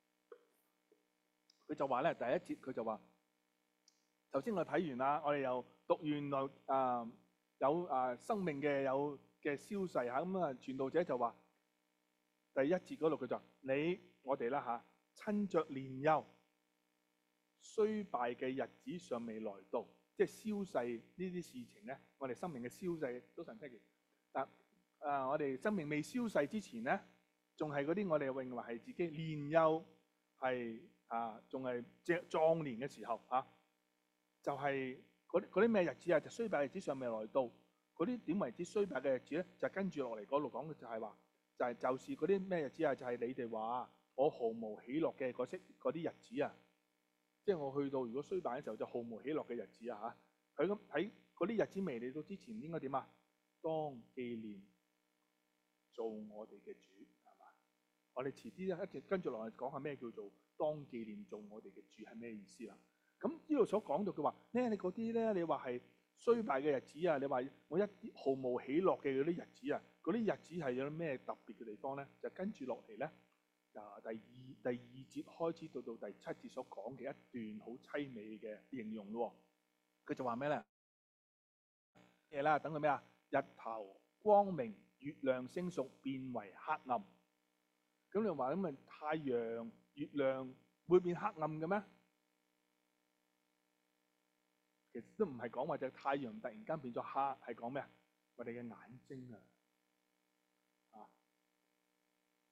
佢就話咧，第一節佢就話。頭先我睇完啦，我哋又讀完來啊、呃、有啊、呃、生命嘅有嘅消逝嚇，咁啊傳道者就話第一節嗰度佢就話你我哋啦嚇，趁着年幼，衰敗嘅日子尚未來到，即係消逝呢啲事情咧，我哋生命嘅消逝都神蹟。但啊我哋生命未消逝之前咧，仲係嗰啲我哋認為係自己年幼係啊仲係即係壯年嘅時候嚇。就係嗰啲咩日子啊？就衰敗嘅日子尚未來到，嗰啲點為之衰敗嘅日子咧？就跟住落嚟嗰度講嘅就係話，就係就是嗰啲咩日子啊？就係你哋話我毫無喜樂嘅嗰啲嗰啲日子啊！即係我去到如果衰敗嘅時候，就毫無喜樂嘅日子啊！嚇，佢咁喺嗰啲日子未嚟到之前，應該點啊？當紀念做我哋嘅主係嘛？我哋遲啲咧一直跟住落嚟講下咩叫做當紀念做我哋嘅主係咩意思啦？咁呢度所講到嘅話咧，你嗰啲咧，你話係衰敗嘅日子啊，你話我一啲毫無喜樂嘅嗰啲日子啊，嗰啲日子係有啲咩特別嘅地方咧？就跟住落嚟咧，啊第二第二節開始到到第七節所講嘅一段好凄美嘅形容咯。佢就話咩咧？嘢啦，等佢咩啊？日頭光明，月亮星宿變為黑暗。咁你話咁咪太陽、月亮會變黑暗嘅咩？其實都唔係講話隻太陽突然間變咗黑，係講咩啊？我哋嘅眼睛啊，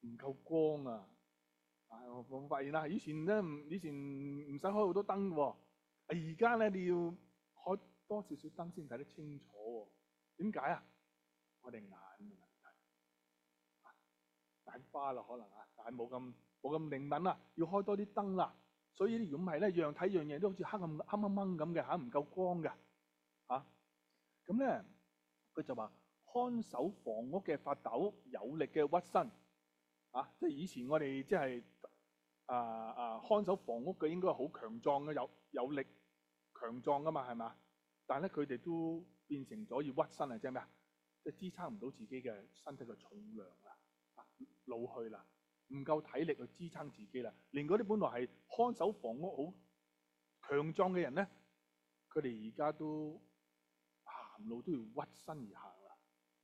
唔夠光啊！啊，我我發現啦，以前咧唔以前唔使開好多燈喎，而家咧你要開多少少燈先睇得清楚喎。點解啊？我哋眼嘅問題，眼花啦可能啊，眼冇咁冇咁靈敏啦，要開多啲燈啦。所以如果唔係咧，樣睇樣嘢都好似黑暗黑掹掹咁嘅嚇，唔夠光嘅嚇。咁咧佢就話看守房屋嘅法斗，有力嘅屈身啊！即係以前我哋即係啊啊看守房屋嘅應該係好強壯嘅，有有力強壯噶嘛係嘛？但係咧佢哋都變成咗要屈身啊！即係咩啊？即係支撐唔到自己嘅身體嘅重量啦，啊老去啦。唔夠體力去支撐自己啦，連嗰啲本來係看守房屋好強壯嘅人咧，佢哋而家都行路都要屈身而行啦。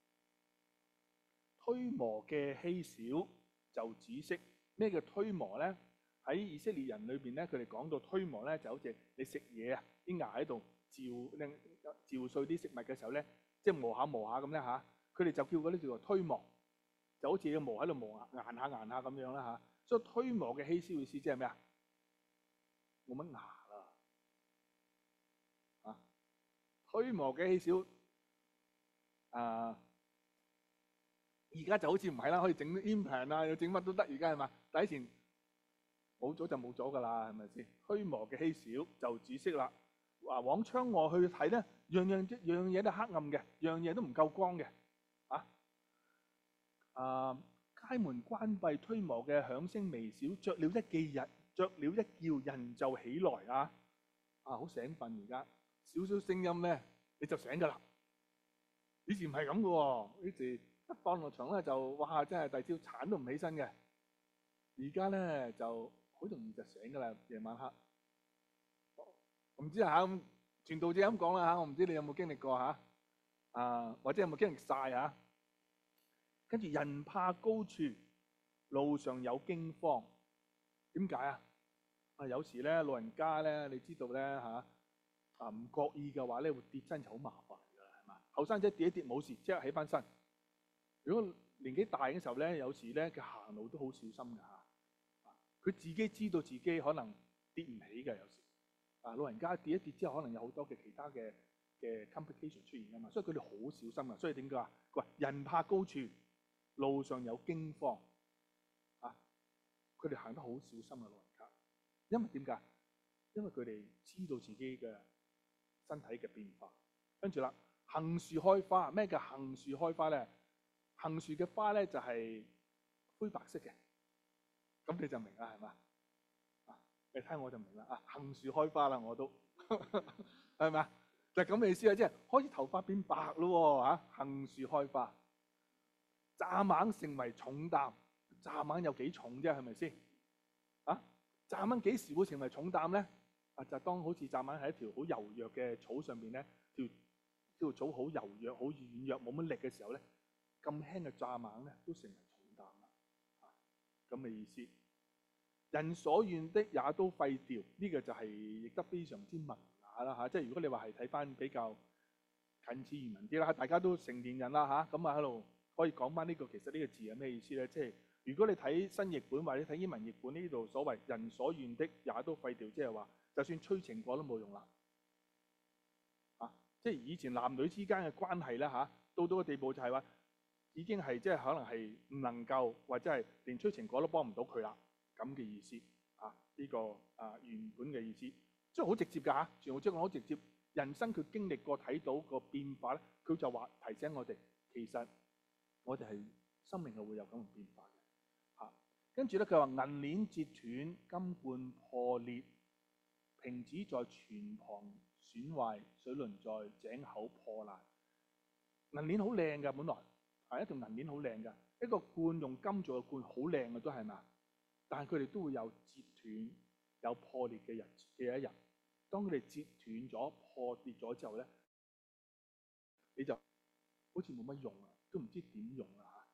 推磨嘅稀少就止息。咩叫推磨咧？喺以色列人裏邊咧，佢哋講到推磨咧，就好似你食嘢啊，啲牙喺度嚼咧嚼碎啲食物嘅時候咧，即係磨下磨下咁咧嚇，佢哋就叫嗰啲叫做推磨。就好似個磨喺度磨硬下硬下咁樣啦嚇，所以推磨嘅稀少意思即係咩啊？冇乜牙啦，啊！推磨嘅稀少，啊！而家就好似唔係啦，可以整 implant 啊，要整乜都得，而家係嘛？但以前冇咗就冇咗噶啦，係咪先？推磨嘅稀少就止息啦。話往窗外去睇咧，樣樣樣嘢都黑暗嘅，樣嘢都唔夠光嘅，啊！啊！街門關閉，推磨嘅響聲微小，着了一記日，着了一叫，人就起來啊！啊，好醒瞓而家，少少聲音咧你就醒噶啦。以前唔係咁嘅喎，於是一放落床咧就哇，真係第朝鏟都唔起身嘅。而家咧就好容易就醒噶啦，夜晚黑。唔知啊嚇，傳道者咁講啦嚇，我唔知你有冇經歷過嚇啊，或者有冇經歷晒嚇？跟住人怕高處，路上有驚慌。點解啊？啊有時咧老人家咧，你知道咧嚇啊唔覺意嘅話咧會跌親就好麻煩㗎啦，係嘛？後生仔跌一跌冇事，即刻起翻身。如果年紀大嘅時候咧，有時咧佢行路都好小心㗎嚇。佢自己知道自己可能跌唔起嘅，有時啊老人家跌一跌之後，可能有好多嘅其他嘅嘅 complication 出現㗎嘛，所以佢哋好小心啊。所以點解啊？佢話人怕高處，路上有驚慌啊！佢哋行得好小心嘅老人家，因為點解？因為佢哋知道自己嘅身體嘅變化。跟住啦，杏樹開花，咩叫杏樹開花咧？杏樹嘅花咧就係灰白色嘅，咁你就明啦，係嘛？啊，你睇我就明啦。啊，杏樹開花啦，我都係咪啊？就係咁嘅意思啊，即係開始頭髮變白咯喎嚇！杏樹開花。蚱蜢成為重擔，蚱蜢有幾重啫？係咪先？啊，蚱蜢幾時會成為重擔咧？啊，就當好似蚱蜢喺一條好柔弱嘅草上邊咧，條條草好柔弱、好軟弱、冇乜力嘅時候咧，咁輕嘅蚱蜢咧都成為重擔啦。啊，咁嘅意思。人所願的也都廢掉，呢、這個就係譯得非常之文雅啦嚇。即係如果你話係睇翻比較近似原文啲啦，大家都成年人啦嚇，咁啊喺度。可以講翻呢個，其實呢個字係咩意思咧？即係如果你睇新譯本或者睇英文譯本呢度所謂人所願的也都廢掉，即係話就算催情過都冇用啦。啊，即係以前男女之間嘅關係咧嚇，到到個地步就係話已經係即係可能係唔能夠或者係連催情過都幫唔到佢啦，咁嘅意思啊。呢、這個啊原本嘅意思，即係好直接㗎嚇，全部即係好直接。人生佢經歷過睇到個變化咧，佢就話提醒我哋其實。我哋係生命係會有咁嘅變化嘅嚇，跟住咧佢話銀鏈折斷，金罐破裂，瓶子在泉旁損壞，水輪在井口破爛。銀鏈好靚㗎，本來係一條銀鏈好靚㗎，一個罐用金做嘅罐好靚嘅都係嘛，但係佢哋都會有折斷、有破裂嘅日嘅一日。當佢哋折斷咗、破裂咗之後咧，你就好似冇乜用啊！都唔知點用啦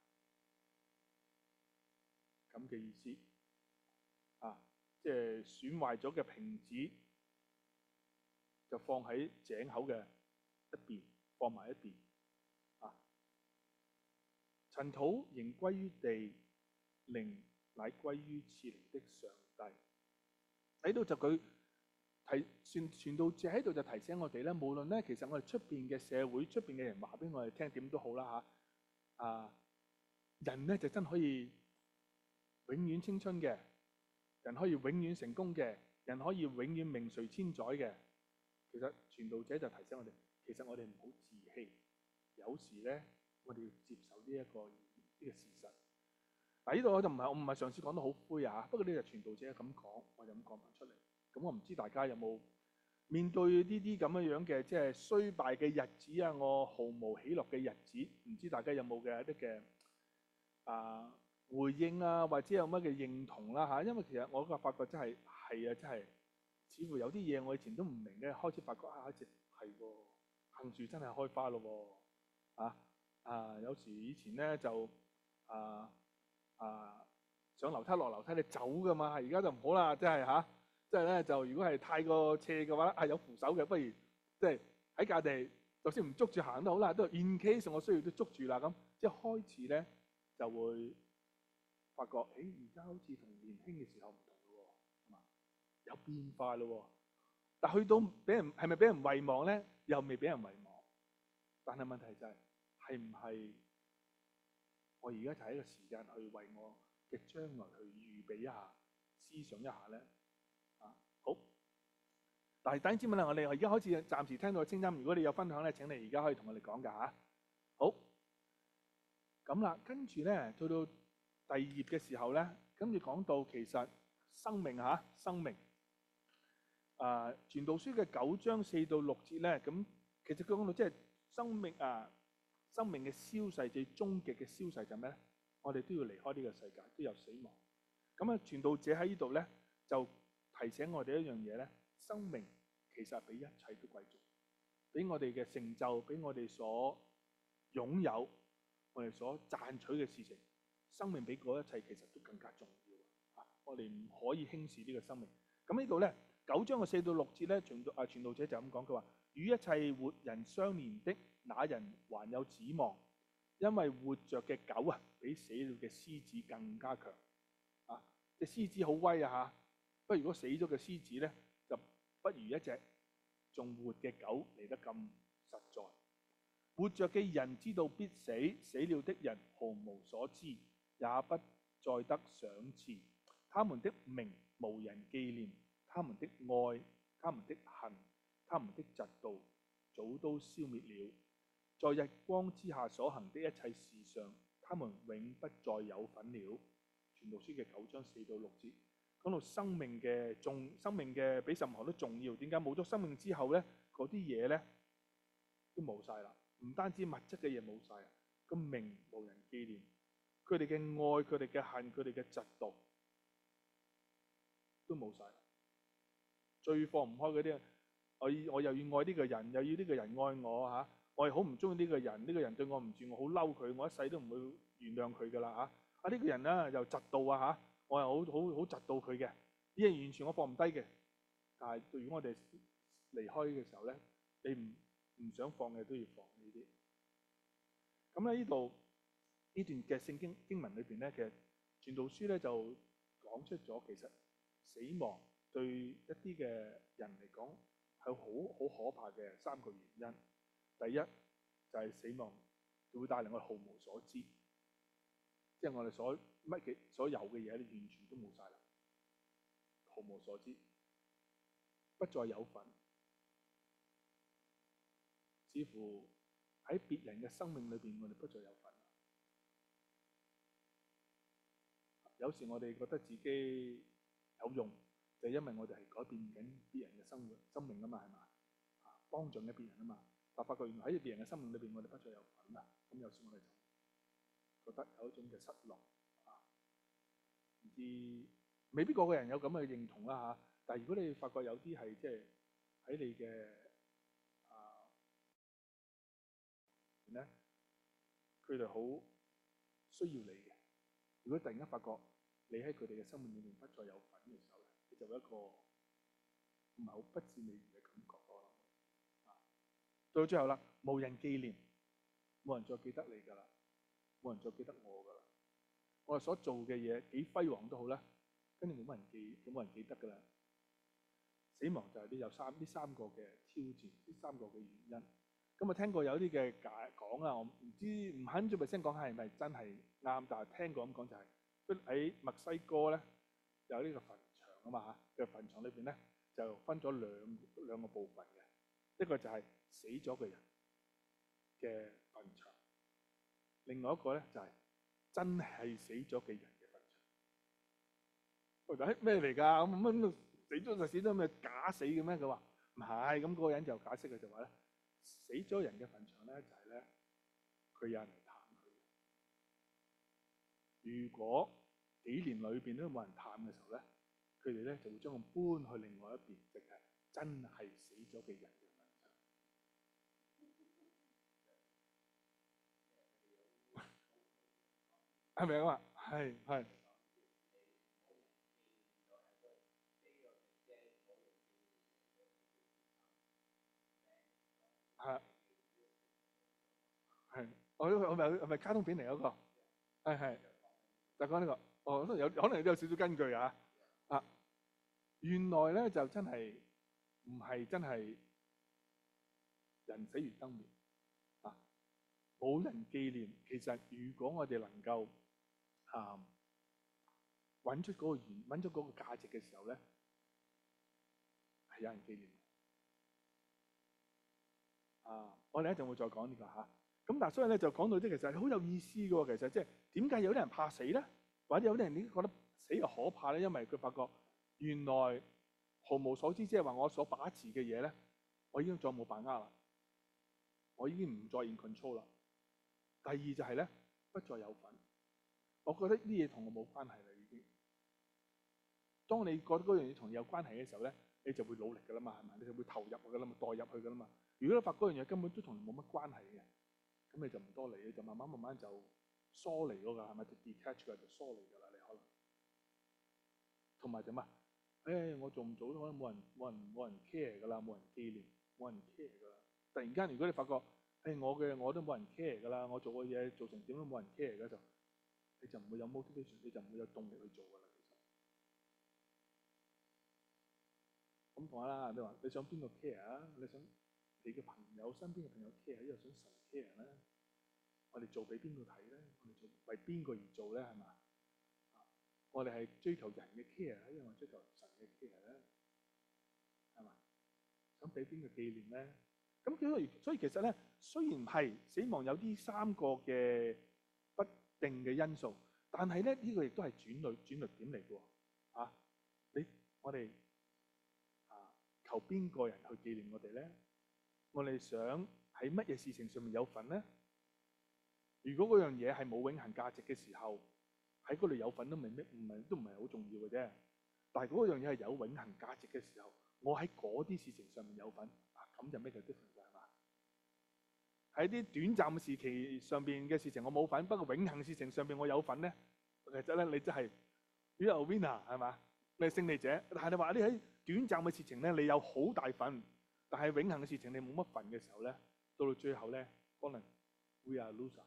嚇，咁嘅意思啊，即係損壞咗嘅瓶子就放喺井口嘅一邊，放埋一邊啊。塵土仍歸於地， 靈乃歸於賜靈的上帝。喺度就佢提傳傳道者喺度就提醒我哋咧，無論咧其實我哋出邊嘅社會、出邊嘅人話俾我哋聽點都好啦嚇，啊人咧就真可以永遠青春嘅，人可以永遠成功嘅，人可以永遠名垂千載嘅。其實傳道者就提醒我哋，其實我哋唔好自欺，有時咧我哋要接受呢、這、一個呢、這個事實。嗱，呢度我就唔係我唔係上次講得好灰啊，不過呢個傳道者咁講，我就咁講翻出嚟。咁我唔知大家有冇面對呢啲咁樣樣嘅即係衰敗嘅日子啊，我毫無喜樂嘅日子，唔知大家有冇嘅一啲嘅啊回應啊，或者有乜嘅認同啦、啊、嚇？因為其實我個發覺真係係啊，真係似乎有啲嘢我以前都唔明嘅，開始發覺啊，好似係喎，杏樹真係開花咯喎啊啊！有時以前咧就啊啊上樓梯落樓梯你走噶嘛，而家就唔好啦，即係嚇，即係咧就如果係太過斜嘅話咧，係有扶手嘅，不如即係喺架地，就算唔捉住行都好啦，都 in case 我需要都捉住啦咁，即係開始咧就會發覺，誒而家好似同年輕嘅時候唔同咯喎，係嘛？有變化咯喎，但去到俾人係咪俾人遺忘咧？又未俾人遺忘，但係問題就係係唔係我而家就喺個時間去為我嘅將來去預備一下、思想一下咧？啊，好！但係等陣先問啦，我哋而家開始暫時聽到嘅聲音，如果你有分享咧，請你而家可以同我哋講㗎嚇。好，咁啦，跟住咧到到第二頁嘅時候咧，跟住講到其實生命嚇，生命。啊，傳道書嘅九章四到六節咧，咁其實佢講到即係生命啊，生命嘅消逝，最終極嘅消逝就係咩咧？我哋都要離開呢個世界，都有死亡。咁啊，傳道者喺呢度咧就提醒我哋一樣嘢咧，生命其實比一切都貴重，比我哋嘅成就，比我哋所擁有，我哋所賺取嘅事情，生命比嗰一切其實都更加重要。啊，我哋唔可以輕視呢個生命。咁呢度咧。九章嘅四到六節咧，傳道啊傳道者就咁講，佢話：與一切活人相連的那人還有指望，因為活着嘅狗啊，比死了嘅獅子更加強。啊，隻獅子好威啊嚇！不過如果死咗嘅獅子咧，就不如一隻仲活嘅狗嚟得咁實在。活着嘅人知道必死，死了的人毫無所知，也不再得賞賜。他們的名無人紀念。他們的愛、他們的恨、他們的嫉妒，早都消滅了。在日光之下所行的一切事上，他們永不再有份了。傳道書嘅九章四到六節講到生命嘅重，生命嘅比任何都重要。點解冇咗生命之後咧，嗰啲嘢咧都冇晒啦？唔單止物質嘅嘢冇晒啊，個名無人紀念，佢哋嘅愛、佢哋嘅恨、佢哋嘅嫉妒都冇晒。最放唔開嗰啲，我我又要愛呢個人，又要呢個人愛我嚇，我係好唔中意呢個人，呢個人對我唔住，我好嬲佢，我一世都唔會原諒佢噶啦嚇。啊呢個人咧又嫉妒啊嚇，我係好好好嫉妒佢嘅，呢係完全我放唔低嘅。但係如果我哋離開嘅時候咧，你唔唔想放嘅都要放呢啲。咁咧呢度呢段嘅聖經經文裏邊咧，其實傳道書咧就講出咗其實死亡對一啲嘅人嚟講係好好可怕嘅三個原因。第一就係、是、死亡會帶嚟我哋毫無所知，即係我哋所乜嘅所有嘅嘢，你完全都冇晒啦，毫無所知，不再有份，似乎喺別人嘅生命裏邊，我哋不再有份。有時我哋覺得自己有用。就係因為我哋係改變緊別人嘅生活、生命啊嘛，係嘛？啊，幫助緊別人啊嘛。但發覺原來喺別人嘅生命裏邊，我哋不再有份啦。咁有時我哋就覺得有一種嘅失落啊。唔知未必個個人有咁嘅認同啦嚇。但係如果你發覺有啲係即係喺你嘅啊咧，佢哋好需要你嘅。如果突然間發覺你喺佢哋嘅生命裏面不再有份嘅時候咧，你就有一個唔係好不知美嘅感覺咯。啊，到最後啦，冇人紀念，冇人再記得你㗎啦，冇人再記得我㗎啦。 我哋所做嘅嘢幾輝煌都好啦，跟住冇乜人記，冇人記得㗎啦。死亡就係呢有三呢三個嘅挑戰，呢三個嘅原因。咁我聽過有啲嘅解講啊，我唔知唔肯做 percent 講係咪真係啱，但係聽過咁講就係、是、喺墨西哥咧有呢個墳場啊嘛嚇，嘅墳場裏邊咧就分咗兩兩個部分嘅，一個就係死咗嘅人嘅墳場，另外一個咧就係、是、真係死咗嘅人嘅墳場。喂，誒咩嚟㗎？咁乜死咗就死咗咩假死嘅咩？佢話唔係，咁、那、嗰個人就解釋佢就話咧。死咗人嘅墳場咧，就係咧，佢有人嚟探佢。如果幾年裏邊都冇人探嘅時候咧，佢哋咧就會將佢搬去另外一邊，即係真係死咗嘅人嘅墳場。係咪啊？係係。係係，我我咪係咪卡通片嚟嗰個？係係，就講呢個。哦，可能有可能都有少少根據啊。啊，原來咧就真係唔係真係人死如燈滅啊，冇人紀念。其實如果我哋能夠啊揾出嗰個原揾出嗰個價值嘅時候咧，係有人紀念。啊！我哋一陣會再講呢個嚇。咁但係所以咧就講到啲其實好有意思嘅喎。其實即係點解有啲人怕死咧？或者有啲人點覺得死又可怕咧？因為佢發覺原來毫無所知，即係話我所把持嘅嘢咧，我已經再冇把握啦，我已經唔再 in control 啦。第二就係咧，不再有份。我覺得啲嘢同我冇關係啦，已經。當你覺得嗰樣嘢同你有關係嘅時候咧，你就會努力㗎啦嘛，係咪？你就會投入㗎啦嘛，代入去㗎啦嘛。如果你發覺嗰樣嘢根本都同你冇乜關係嘅，咁你就唔多理，你就慢慢慢慢就疏離嗰個係咪？就 detach 㗎，就疏離㗎啦。你可能同埋點啊？誒，我做唔做都可能冇人冇人冇人 care 㗎啦，冇人紀念，冇人 care 㗎啦。突然間，如果你發覺誒我嘅我都冇人 care 㗎啦，我做嘅嘢做成點都冇人 care 㗎，就你就唔會有 motivation，你就唔會有動力去做㗎啦。其實咁講啦，你話你想邊個 care 啊？你想？你嘅朋友身邊嘅朋友 care，因為想神 care 咧，我哋做俾邊個睇咧？我哋做為邊個而做咧？係嘛？我哋係追求人嘅 care，因為我追求神嘅 care 咧，係嘛？想俾邊個紀念咧？咁所以所以其實咧，雖然係死亡有啲三個嘅不定嘅因素，但係咧呢個亦都係轉捩轉捩點嚟嘅喎。啊，你我哋啊求邊個人去紀念我哋咧？我哋想喺乜嘢事情上面有份咧？如果嗰樣嘢係冇永恆價值嘅時候，喺嗰度有份都未咩，唔係都唔係好重要嘅啫。但係嗰樣嘢係有永恆價值嘅時候，我喺嗰啲事情上面有份，啊咁就咩叫 different 係嘛？喺啲短暫時期上邊嘅事情我冇份，不過永恆事情上邊我有份咧，其實咧你真係 you are a winner 係嘛？你係勝利者。但係你話你喺短暫嘅事情咧，你有好大份。但係永恆嘅事情你冇乜份嘅時候咧，到到最後咧，可能 we are loser，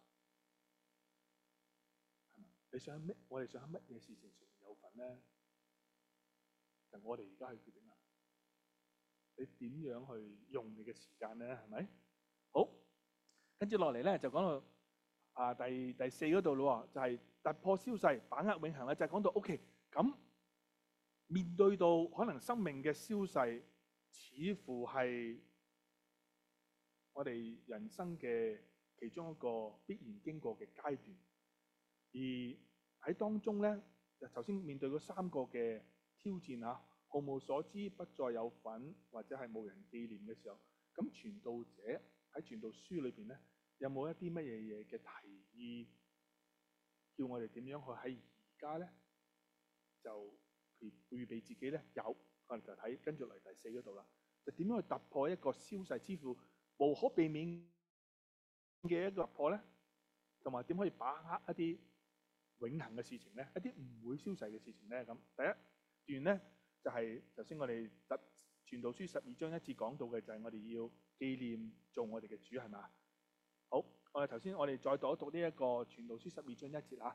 係嘛？你想乜？我哋想喺乜嘢事情上面有份咧？就我哋而家去決定啦。你點樣去用你嘅時間咧？係咪？好，跟住落嚟咧就講到啊第第四嗰度咯，就係突破消逝，把握永恆啦。就係講到 OK，咁面對到可能生命嘅消逝。似乎係我哋人生嘅其中一個必然經過嘅階段，而喺當中咧，就頭先面對嗰三個嘅挑戰啊，毫無所知、不再有份或者係冇人紀念嘅時候，咁傳道者喺傳道書裏邊咧，有冇一啲乜嘢嘢嘅提議，叫我哋點樣去喺而家咧就預預備自己咧？有。我哋就睇跟住嚟第四嗰度啦，就點樣去突破一個消逝之乎無可避免嘅一個突破咧？同埋點可以把握一啲永恆嘅事情咧？一啲唔會消逝嘅事情咧？咁第一段咧就係頭先我哋《傳道書》十二章一節講到嘅，就係我哋要紀念做我哋嘅主，係嘛？好，我哋頭先我哋再讀一讀呢一個《傳道書》十二章一節啊。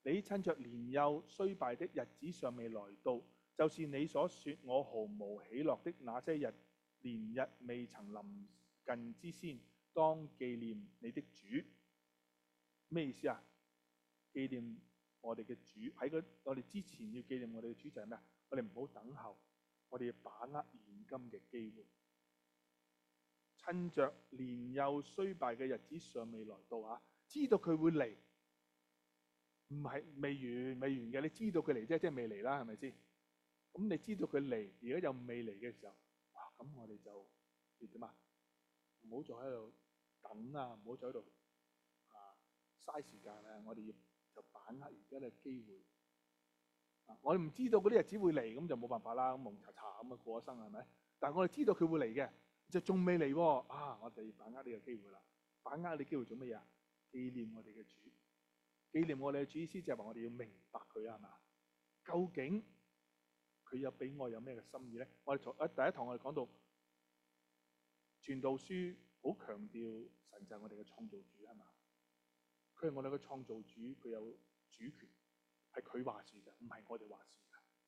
你趁着年幼衰敗的日子尚未來到，就是你所說我毫無喜樂的那些日年日未曾臨近之先，當紀念你的主。咩意思啊？紀念我哋嘅主喺個我哋之前要紀念我哋嘅主就係咩啊？我哋唔好等候，我哋要把握現今嘅機會，趁着年幼衰敗嘅日子尚未來到啊！知道佢會嚟，唔係未完未完嘅，你知道佢嚟啫，即係未嚟啦，係咪先？咁你知道佢嚟，而家又未嚟嘅時候，哇！咁我哋就要點啊？唔好再喺度等啊，唔好再喺度啊嘥時間啊！我哋要就把握而家嘅機會。啊、我哋唔知道嗰啲日子會嚟，咁就冇辦法啦，咁蒙查查咁啊過咗生係咪？但係我哋知道佢會嚟嘅，就仲未嚟喎。啊！我哋要把握呢個機會啦。把握呢個機會做乜嘢啊？紀念我哋嘅主，紀念我哋嘅主意思就係話我哋要明白佢啊，係嘛？究竟佢有俾我有咩嘅心意咧？我哋從第一堂我哋講到傳道書，好強調神就係我哋嘅創造主係嘛？佢係我哋嘅創造主，佢有主權，係佢話事嘅，唔係我哋話事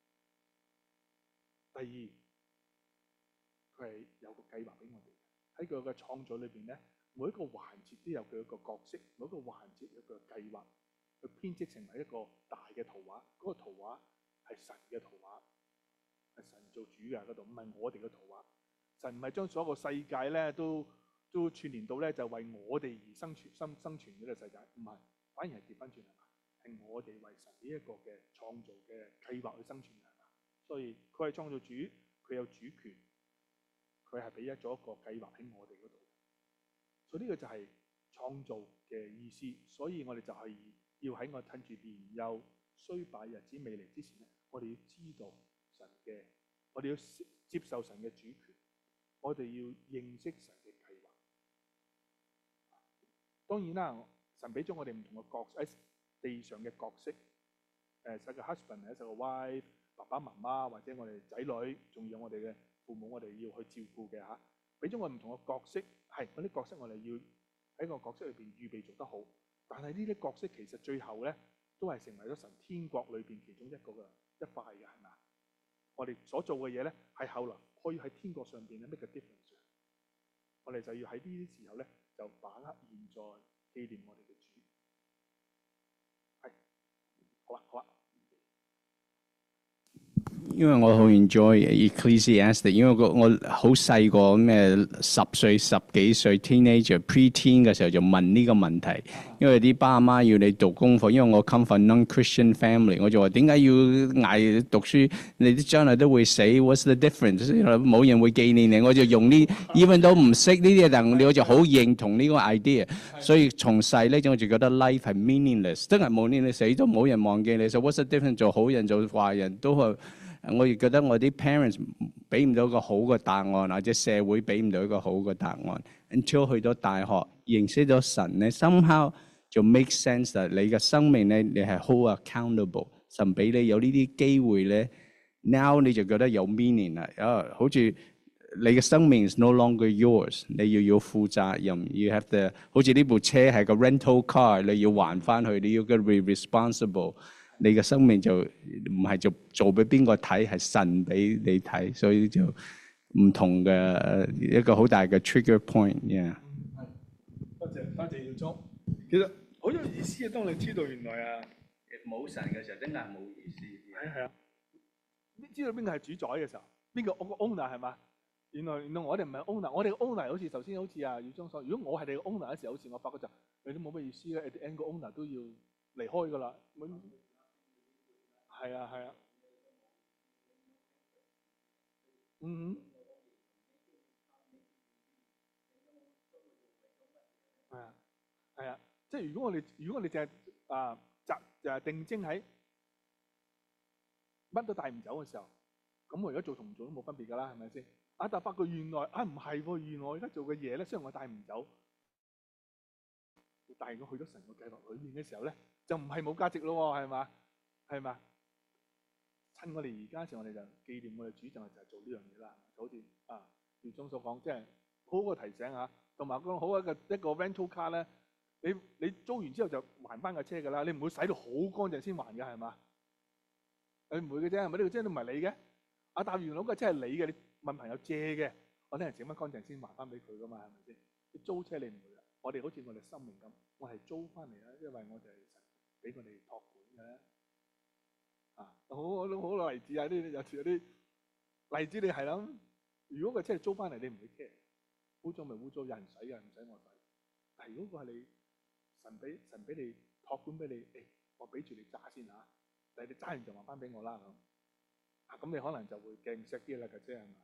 嘅。第二，佢係有個計劃俾我哋喺佢嘅創造裏邊咧。每一個環節都有佢一個角色，每一個環節有佢嘅計劃，去編織成為一個大嘅圖畫。嗰、那個圖畫係神嘅圖畫，係神做主嘅嗰度，唔係我哋嘅圖畫。神唔係將所有個世界咧都都串連到咧，就為我哋而生存生生存呢個世界，唔係，反而係調翻轉係嘛？係我哋為神呢一個嘅創造嘅計劃去生存係嘛？所以佢係創造主，佢有主權，佢係俾咗一個計劃喺我哋嗰度。所以呢個就係創造嘅意思，所以我哋就係要喺我趁住年幼衰敗日子未嚟之前咧，我哋要知道神嘅，我哋要接受神嘅主權，我哋要認識神嘅計劃。當然啦，神俾咗我哋唔同嘅角色喺地上嘅角色，誒，實個 husband 係一個 wife， 爸爸媽媽或者我哋仔女，仲有我哋嘅父母，我哋要去照顧嘅嚇。俾咗我唔同嘅角色，係嗰啲角色我哋要喺個角色裏邊預備做得好。但係呢啲角色其實最後咧都係成為咗神天國裏邊其中一個嘅一塊嘅，係咪？我哋所做嘅嘢咧係後來可以喺天國上邊咧 make a difference。我哋就要喺呢啲時候咧就把握現在紀念我哋嘅主。係，好啊，好啊。 因為我好 enjoy Ecclesiastes， 因為我我好細個咩十歲十幾歲 teenager pre-teen 嘅時候就問呢個問題，因為啲爸媽要你讀功課，因為我 come from non-Christian family， 我就話點解要捱讀書？你啲將來都會死 ，what's the difference？ 冇人會紀念你，我就用呢 ，even 都唔識呢啲嘢，但係我就好認同呢個 idea， 所以從細咧我就覺得 life 係 meaningless， 真係冇念你死都冇人忘記你，所以 what's the difference？ 做好人做壞人都係。我亦覺得我啲 parents 俾唔到一個好嘅答案，或者社會俾唔到一個好嘅答案。until 去到大學認識咗神咧 ，somehow 就 make sense 啦。你嘅生命咧，你係 hold accountable。神俾你有呢啲機會咧 ，now 你就覺得有 meaning 啦。啊，好似你嘅生命 is no longer yours， 你要要負責任，要 have the 好似呢部車係個 rental car， 你要還翻去，你要嘅 be responsible。你嘅生命就唔係做做俾邊個睇，係神俾你睇，所以就唔同嘅一個好大嘅 trigger point。Yeah。 多謝多謝耀宗，其實好有意思啊！當你知道原來啊冇神嘅時候，真係冇意思。 係啊係啊，知道邊個係主宰嘅時候，邊個我個 owner 係嘛？原來原來我哋唔係 owner， 我哋個 owner 好似頭先好似啊耀宗所，如果我係你個 owner 嘅時候，好似我發覺就你都冇乜意思嘅 at the end 個 owner 都要離開㗎啦。係啊係啊，嗯，係啊係啊，即係如果我哋如果我哋淨係啊集就係定睛喺乜都帶唔走嘅時候，咁我而家做同唔做都冇分別㗎啦，係咪先？啊，但發覺原來啊唔係喎，原來我而家做嘅嘢咧，雖然我帶唔走，但係我去咗神嘅計劃裏面嘅時候咧，就唔係冇價值咯喎，係嘛？係嘛？趁我哋而家時，我哋就紀念我哋主，就係就係做呢樣嘢啦。就好似啊耀宗所講，即係好好嘅提醒嚇，同埋講好一個一個 rental car 咧， 你你租完之後就還翻架車㗎啦，你唔會洗到好乾淨先還㗎係嘛？你唔會嘅啫，係咪？呢個車都唔係你嘅。啊，搭完佬架車係你嘅，你問朋友借嘅，我聽人整翻乾淨先還翻俾佢㗎嘛，係咪先？你租車你唔會啦，我哋好似我哋生命咁，我係租翻嚟啦，因為我哋係神俾我哋託管嘅。啊，好好好例子啊！啲有時有啲例子你係啦，如果個車係租翻嚟，你唔會 care，污糟咪污糟，有人洗嘅，唔使我洗。但係如果個係你神俾神俾你託管俾你，誒、哎，我俾住你揸先嚇，但係你揸完就還翻俾我啦咁。啊，咁你可能就會勁錫啲啦架車係嘛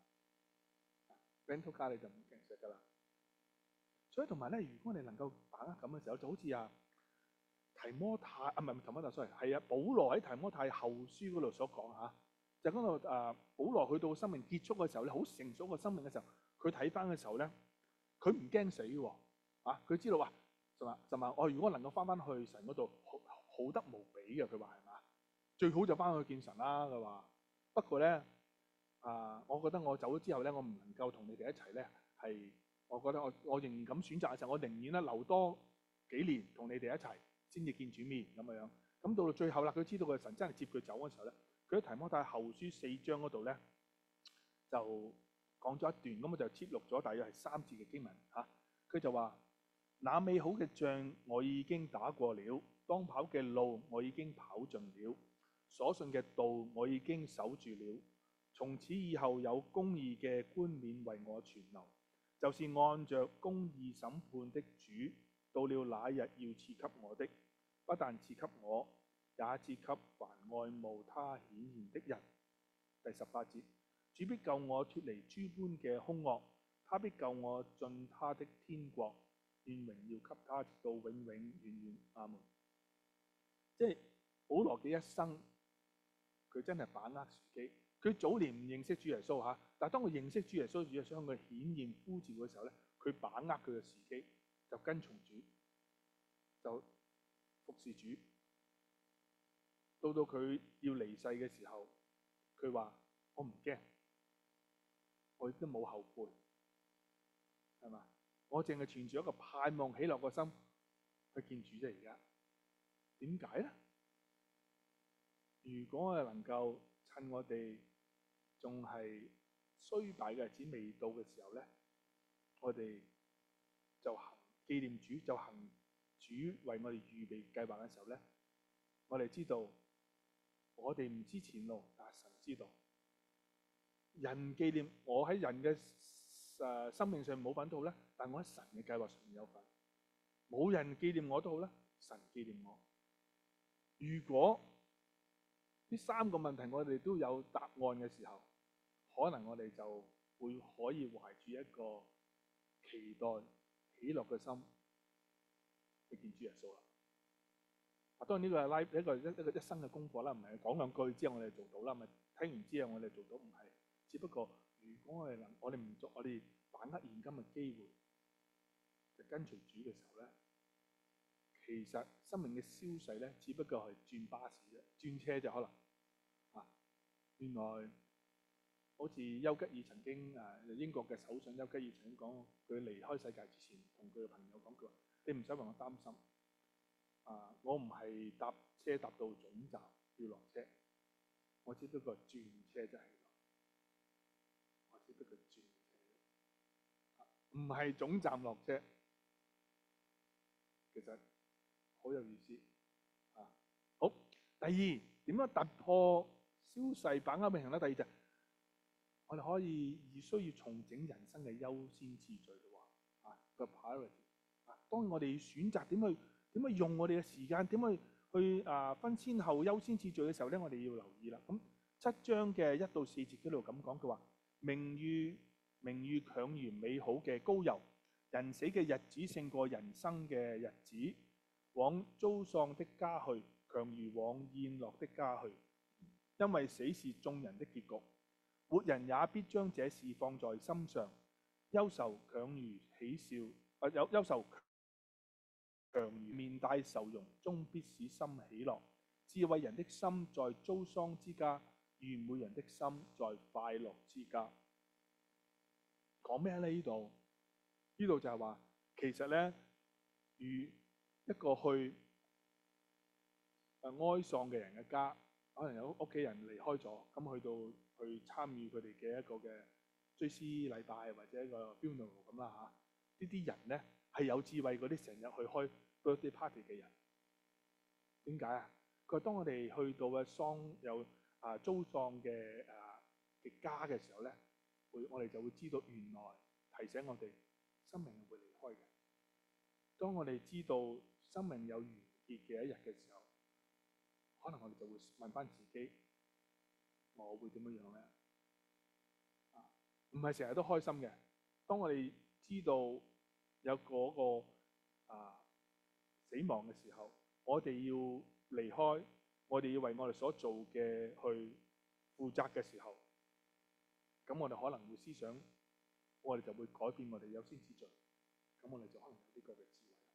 ？rental car 你就唔勁錫㗎啦。所以同埋咧，如果我哋能夠把握咁嘅時候，就好似啊提摩太啊，唔係提摩太 sorry，係啊，保羅喺提摩太後書嗰度所講嚇，就講到啊，保羅去到生命結束嘅時候咧，好成熟嘅生命嘅時候，佢睇翻嘅時候咧，佢唔驚死喎，啊，佢知道話就話就話我如果能夠翻翻去神嗰度，好好得無比嘅，佢話係嘛，最好就翻去見神啦，佢話。不過咧啊，我覺得我走咗之後咧，我唔能夠同你哋一齊咧係。我覺得我我仍然咁選擇嘅時候，我寧願咧留多幾年同你哋一齊，先至見主面咁樣。咁到到最後啦，佢知道個神真係接佢走嘅時候咧，佢喺提摩太後書四章嗰度咧就講咗一段，咁我就切錄咗大約係三節嘅經文嚇。佢就話：那美好嘅仗我已經打過了，當跑嘅路我已經跑盡了，所信嘅道我已經守住了。從此以後有公義嘅冠冕為我存留。就是按着公義審判的主，到了那日要賜給我的，不但賜給我，也賜給凡愛慕他顯現的人。第十八節，主必救我脱離諸般嘅兇惡，他必救我進他的天國，願榮耀給他直到永永遠遠。阿門。即係保羅嘅一生，佢真係把握時機。佢早年唔認識主耶穌嚇，但係當佢認識主耶穌，主耶穌向佢顯現呼召嘅時候咧，佢把握佢嘅時機，就跟從主，就服侍主。到到佢要離世嘅時候，佢話：我唔驚，我亦都冇後悔，係嘛？我淨係存住一個盼望喜樂個心去見主啫。而家點解咧？如果我哋能夠趁我哋仲係衰敗嘅日子未到嘅時候咧，我哋就行紀念主，就行主為我哋預備計劃嘅時候咧，我哋知道我哋唔知前路，但係神知道。人紀念我喺人嘅誒生命上冇份都好咧，但我喺神嘅計劃上面有份。冇人紀念我都好啦，神紀念我。如果呢三個問題我哋都有答案嘅時候，可能我哋就會可以懷住一個期待喜樂嘅心去見主耶穌啦。啊，當然呢個係拉一個一一個一生嘅功課啦，唔係講兩句之後我哋做到啦，咪聽完之後我哋做到唔係。只不過如果我哋能我哋唔做，我哋把握現今嘅機會，就跟隨主嘅時候咧，其實生命嘅消逝咧，只不過係轉巴士啫，轉車就可能啊。原來好似丘吉爾曾經誒英國嘅首相丘吉爾曾經講，佢離開世界之前，同佢嘅朋友講，佢話：你唔使為我擔心啊，我唔係搭車搭到總站要落車，我只不過轉車啫，係我只不過轉車，唔係總站落車。其實好有意思啊！好，第二點樣突破消逝把握平衡咧？第二就係我哋可以而需要重整人生嘅優先次序嘅話啊，個 priority 啊，當然我哋要選擇點去點去用我哋嘅時間，點去去啊分先後優先次序嘅時候咧，我哋要留意啦。咁七章嘅一到四節嗰度咁講，佢話名譽名譽強如美好嘅膏油，人死嘅日子勝過人生嘅日子，往遭喪的家去，強如往宴樂的家去，因為死是眾人的結局。活人也必將這事放在心上，憂愁強如喜笑，啊有憂愁強如面帶愁容，終必使心喜樂。智慧人的心在遭喪之家，愚昧人的心在快樂之家。講咩咧？呢度呢度就係話，其實咧，如一個去誒哀喪嘅人嘅家，可能有屋企人離開咗，咁去到去參與佢哋嘅一個嘅追思禮拜或者一個 funeral 咁啦嚇。呢啲人咧係有智慧嗰啲成日去開 birthday party 嘅人。點解啊？佢話當我哋去到嘅喪有啊遭喪嘅啊嘅家嘅時候咧，會我哋就會知道原來提醒我哋生命係會離開嘅。當我哋知道生命有完結嘅一日嘅時候，可能我哋就會問翻自己：我會點樣樣咧？啊，唔係成日都開心嘅。當我哋知道有嗰個啊死亡嘅時候，我哋要離開，我哋要為我哋所做嘅去負責嘅時候，咁我哋可能會思想，我哋就會改變我哋優先次序，咁我哋就可能有呢個嘅智慧。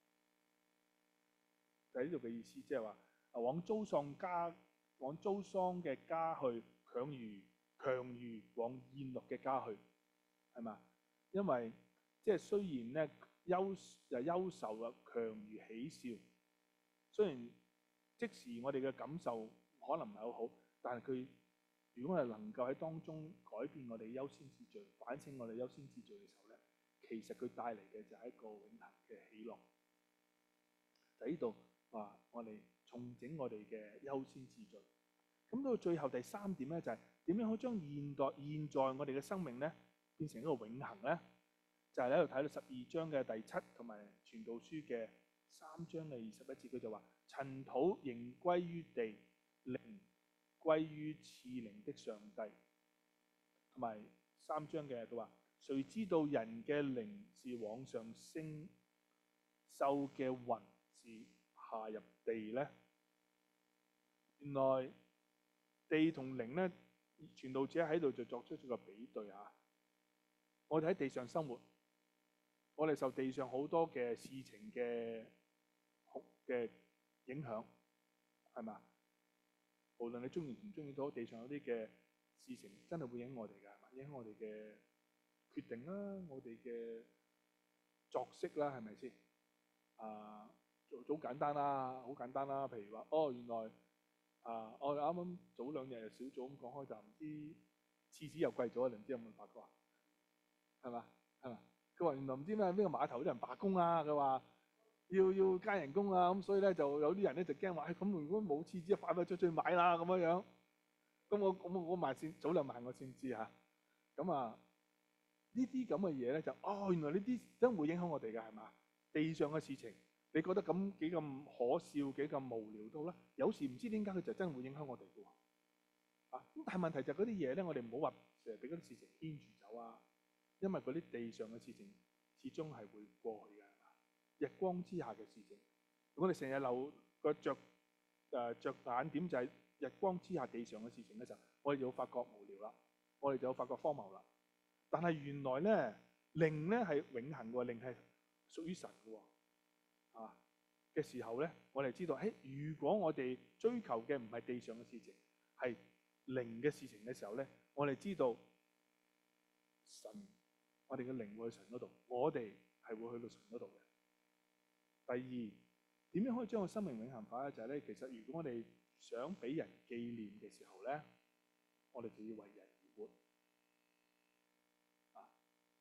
就係呢度嘅意思，即係話往遭喪家、往遭喪嘅家去，強如強如往宴樂嘅家去，係嘛？因為即係雖然咧憂又憂愁啊，強如喜笑。雖然即時我哋嘅感受可能唔係好好，但係佢如果係能夠喺當中改變我哋優先次序、反省我哋優先次序嘅時候咧，其實佢帶嚟嘅就係一個永恆嘅喜樂。就喺呢度話我哋重整我哋嘅優先次序。咁到最後第三點咧，就係點樣可以將現代現在我哋嘅生命咧變成一個永恆咧？就係喺度睇到十二章嘅第七同埋傳道書嘅三章嘅二十一節，佢就話：塵土仍歸於地，靈歸於賜靈的上帝。同埋三章嘅佢話：誰知道人嘅靈是往上升，獸嘅魂是下入地呢？原來地同靈咧，傳道者喺度就作出咗個比對嚇。我哋喺地上生活，我哋受地上好多嘅事情嘅嘅影響，係嘛？無論你中意唔中意，到地上有啲嘅事情真係會影響我哋㗎，係嘛？影響我哋嘅決定啦，我哋嘅作息啦，係咪先？啊，做好簡單啦，好簡單啦。譬如話，哦，原來啊，我啱啱早兩日小組咁講開，就唔知廁紙又貴咗，你唔知有冇發覺啊？係嘛？係嘛？佢話原來唔知咩邊個碼頭啲人罷工啊，佢話要要加人工啊，咁所以咧就有啲人咧就驚話，咁如果冇廁紙，快快出去買啦咁樣樣。咁我咁我我買先早兩晚我先知嚇。咁啊呢啲咁嘅嘢咧就哦，原來呢啲真會影響我哋㗎，係嘛？地上嘅事情，你覺得咁幾咁可笑，幾咁無聊都啦。有時唔知點解佢就真會影響我哋㗎喎。啊，咁但係問題就係嗰啲嘢咧，我哋唔好話成日俾嗰啲事情牽住走啊。因為嗰啲地上嘅事情始終係會過去嘅，係嘛？日光之下嘅事情，如果你成日留個着誒著眼點就係日光之下地上嘅事情嘅時候，我哋就會發覺無聊啦，我哋就會發覺荒謬啦。但係原來咧靈咧係永恆嘅，靈係屬於神嘅喎，啊嘅時候咧，我哋知道，誒如果我哋追求嘅唔係地上嘅事情，係靈嘅事情嘅時候咧，我哋知道神。我哋嘅靈會去神嗰度，我哋係會去到神嗰度嘅。第二，點樣可以將個生命永恆化咧？就係咧，其實如果我哋想俾人紀念嘅時候咧，我哋就要為人而活。啊，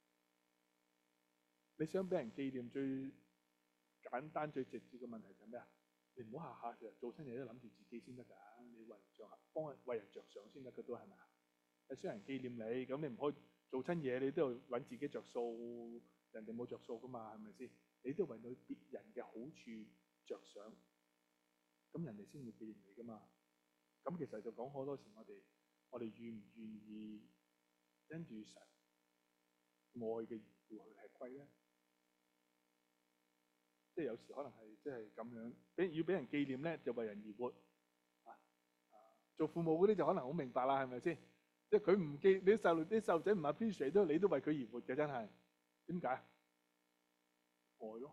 你想俾人紀念，最簡單、最直接嘅問題就係咩啊？你唔好下下就做親嘢都諗住自己先得㗎，你為人着幫為人着想先得嘅都係咪啊？你想人紀念你，咁你唔可以。做親嘢你都要揾自己着數，人哋冇着數噶嘛，係咪先？你都要為到別人嘅好處着想，咁人哋先會紀念你噶嘛。咁其實就講好多時我，我哋我哋願唔願意因住神愛嘅緣故去吃虧咧？即係有時可能係即係咁樣，俾要俾人紀念咧，就為人而活啊！啊，做父母嗰啲就可能好明白啦，係咪先？即係佢唔記你啲細路啲細路仔唔 appreciate 都你都為佢而活嘅，真係點解？愛咯！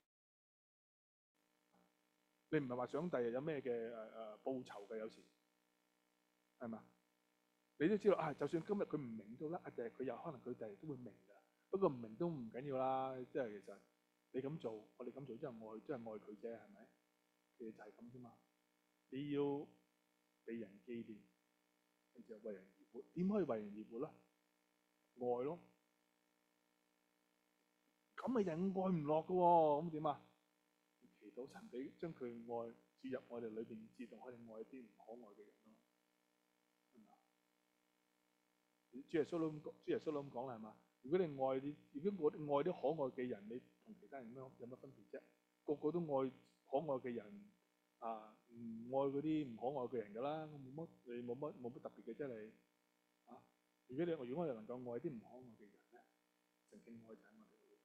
你唔係話想第日有咩嘅誒誒報酬嘅，有時係嘛？你都知道啊，就算今日佢唔明都啦，第日佢有可能佢第日都會明㗎。不過唔明都唔緊要啦，即係其實你咁做，我哋咁做，即係愛，即係愛佢啫，係咪？其實就係咁啫嘛。你要俾人紀念，跟住為人而活。點可以為人而活咧？愛咯。咁咪人愛唔落嘅喎，咁點啊？祈禱神俾將佢愛注入我哋裏邊，自動可以愛啲唔可愛嘅人咯。係嘛？主耶穌都咁講，主耶穌都咁講啦，係嘛？如果你愛啲，如果我愛啲可愛嘅人，你同其他人有乜有乜分別啫？個個都愛可愛嘅人，啊唔愛嗰啲唔可愛嘅人㗎啦，冇乜你冇乜冇乜特別嘅啫你。啊，如果你如果我哋能夠愛啲唔可愛嘅人咧，聖經愛就喺我哋裏邊。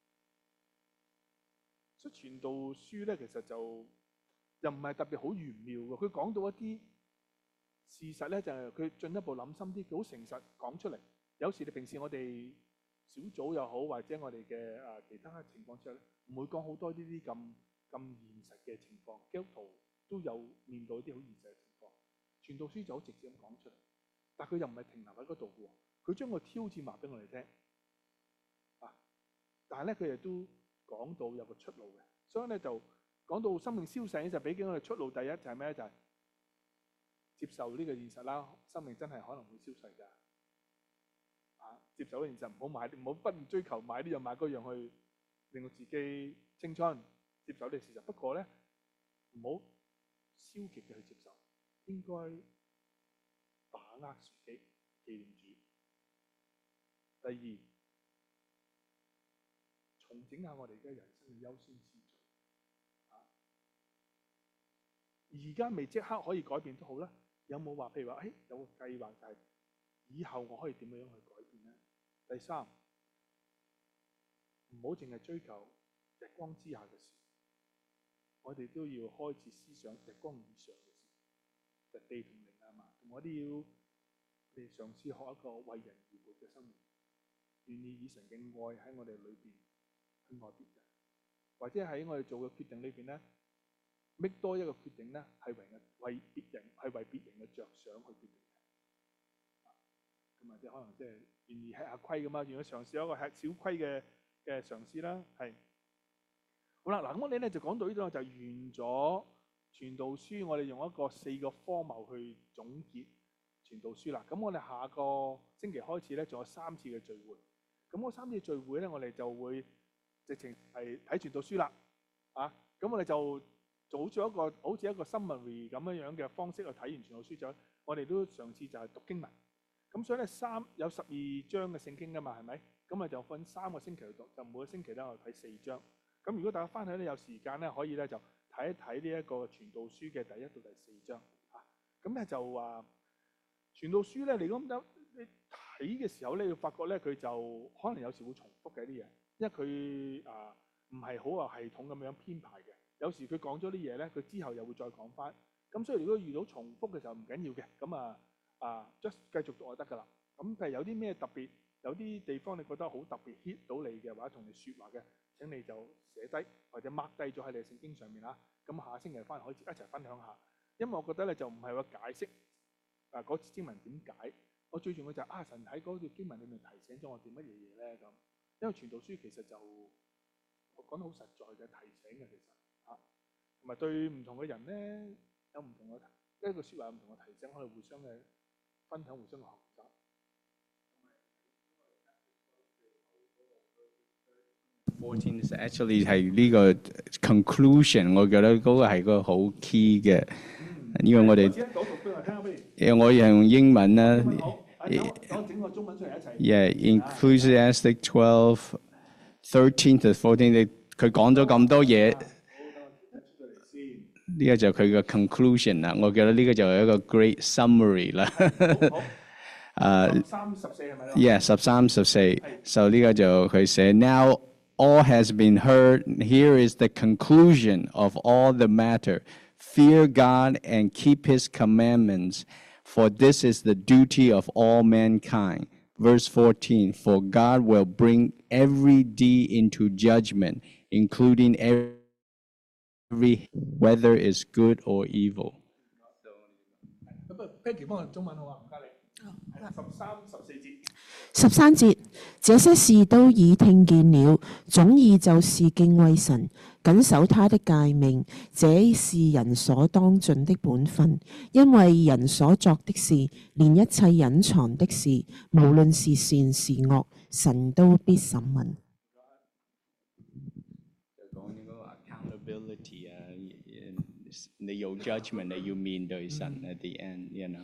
所以傳道書咧，其實就又唔係特別好玄妙嘅，佢講到一啲事實咧，就係佢進一步諗深啲，佢好誠實講出嚟。有時你平時我哋小組又好，或者我哋嘅啊其他情況之下咧，唔會講好多呢啲咁咁現實嘅情況。基督徒都有面對啲好現實嘅情況，傳道書就好直接咁講出嚟，但佢又唔係停留喺嗰度嘅喎，佢將個挑戰話俾我哋聽啊。但係咧，佢亦都講到有個出路嘅，所以咧就講到生命消逝咧，就俾我哋出路。第一就係咩？就係接受呢個現實啦，生命真係可能會消逝㗎。啊！接受現實，唔好買，唔好不追求買呢樣買嗰樣去令到自己青春。接受呢個事實，不過咧唔好消極嘅去接受，應該把握時機紀念主。第二，重整下我哋而家人生嘅優先次序。啊！而家未即刻可以改變都好啦，有冇話譬如話，誒有個計劃就係以後我可以點樣去改變咧？第三，唔好淨係追求日光之下嘅事，我哋都要開始思想日光以上嘅事，就地同靈啊嘛。我哋要你嘗試學一個為人而活嘅生命，願意以神嘅愛喺我哋裏邊去愛別人，或者喺我哋做嘅決定裏邊咧，make 多一個決定咧，係為人為別人係為別人嘅着想去決定。咁或者可能即係願意吃下虧咁啊，願意嘗試一個吃小虧嘅嘅嘗試啦。係好啦，嗱咁我哋咧就講到呢度就完咗傳道書，我哋用一個四個科謀去總結傳道書啦。咁我哋下個星期開始咧，仲有三次嘅聚會。咁嗰三次聚會咧，我哋就會直情係睇傳道書啦。啊，咁我哋就做好似一個好似一個 summary 咁樣樣嘅方式去睇完傳道書，就我哋都嘗試就係讀經文。咁所以咧，三有十二章嘅聖經㗎嘛，係咪？咁啊就分三個星期去讀，就每個星期咧我睇四章。咁如果大家翻去咧有時間咧，可以咧就睇一睇呢一個傳道書嘅第一到第四章。嚇，咁咧就話傳道書咧，你咁你睇嘅時候咧，要發覺咧佢就可能有時會重複嘅啲嘢，因為佢啊唔係好有系統咁樣編排嘅。有時佢講咗啲嘢咧，佢之後又會再講翻。咁所以如果遇到重複嘅時候唔緊要嘅，咁啊〜啊 ，just 繼續讀就得㗎啦。咁譬如有啲咩特別，有啲地方你覺得好特別 hit 到你嘅，或者同你説話嘅，請你就寫低或者 mark 低咗喺你聖經上面啦。咁下星期翻嚟可以一齊分享下。因為我覺得咧就唔係話解釋啊嗰次經文點解，我最重要就係啊神喺嗰段經文裏面提醒咗我哋乜嘢嘢咧咁。因為傳道書其實就我講得好實在嘅提醒嘅，其實嚇同埋對唔同嘅人咧有唔同嘅一個説話有唔同嘅提醒，可以互相嘅。分享互相嘅學習。 fourteen actually 係呢個 conclusion， 我覺得嗰個係個好 key 嘅，因為我哋誒我用英文啦。 講整個中文出嚟一齊。 Yeah, Ecclesiastes twelve, thirteen to fourteen， 你佢講咗咁多嘢。呢個就佢嘅 conclusion 啦，我覺得呢個就係一個 great summary 啦。誒，十三十四係咪 ？Yeah， 十三十四。So 呢個就佢寫 Now all has been heard. Here is the conclusion of all the matter. Fear God and keep His commandments, for this is the duty of all mankind. Verse fourteen. For God will bring every deed into judgment, including every whether is good or evil. 係啦，十三、十四節。 十三節，這些事都已聽見了，總意就是敬畏神，謹守他的誡命，這是人所當盡的本分。因為人所作的事，連一切隱藏的事，無論是善是惡，神都必審問。 就講呢個 accountability 啊，你有 judgment，你要面對神 at the end，you know。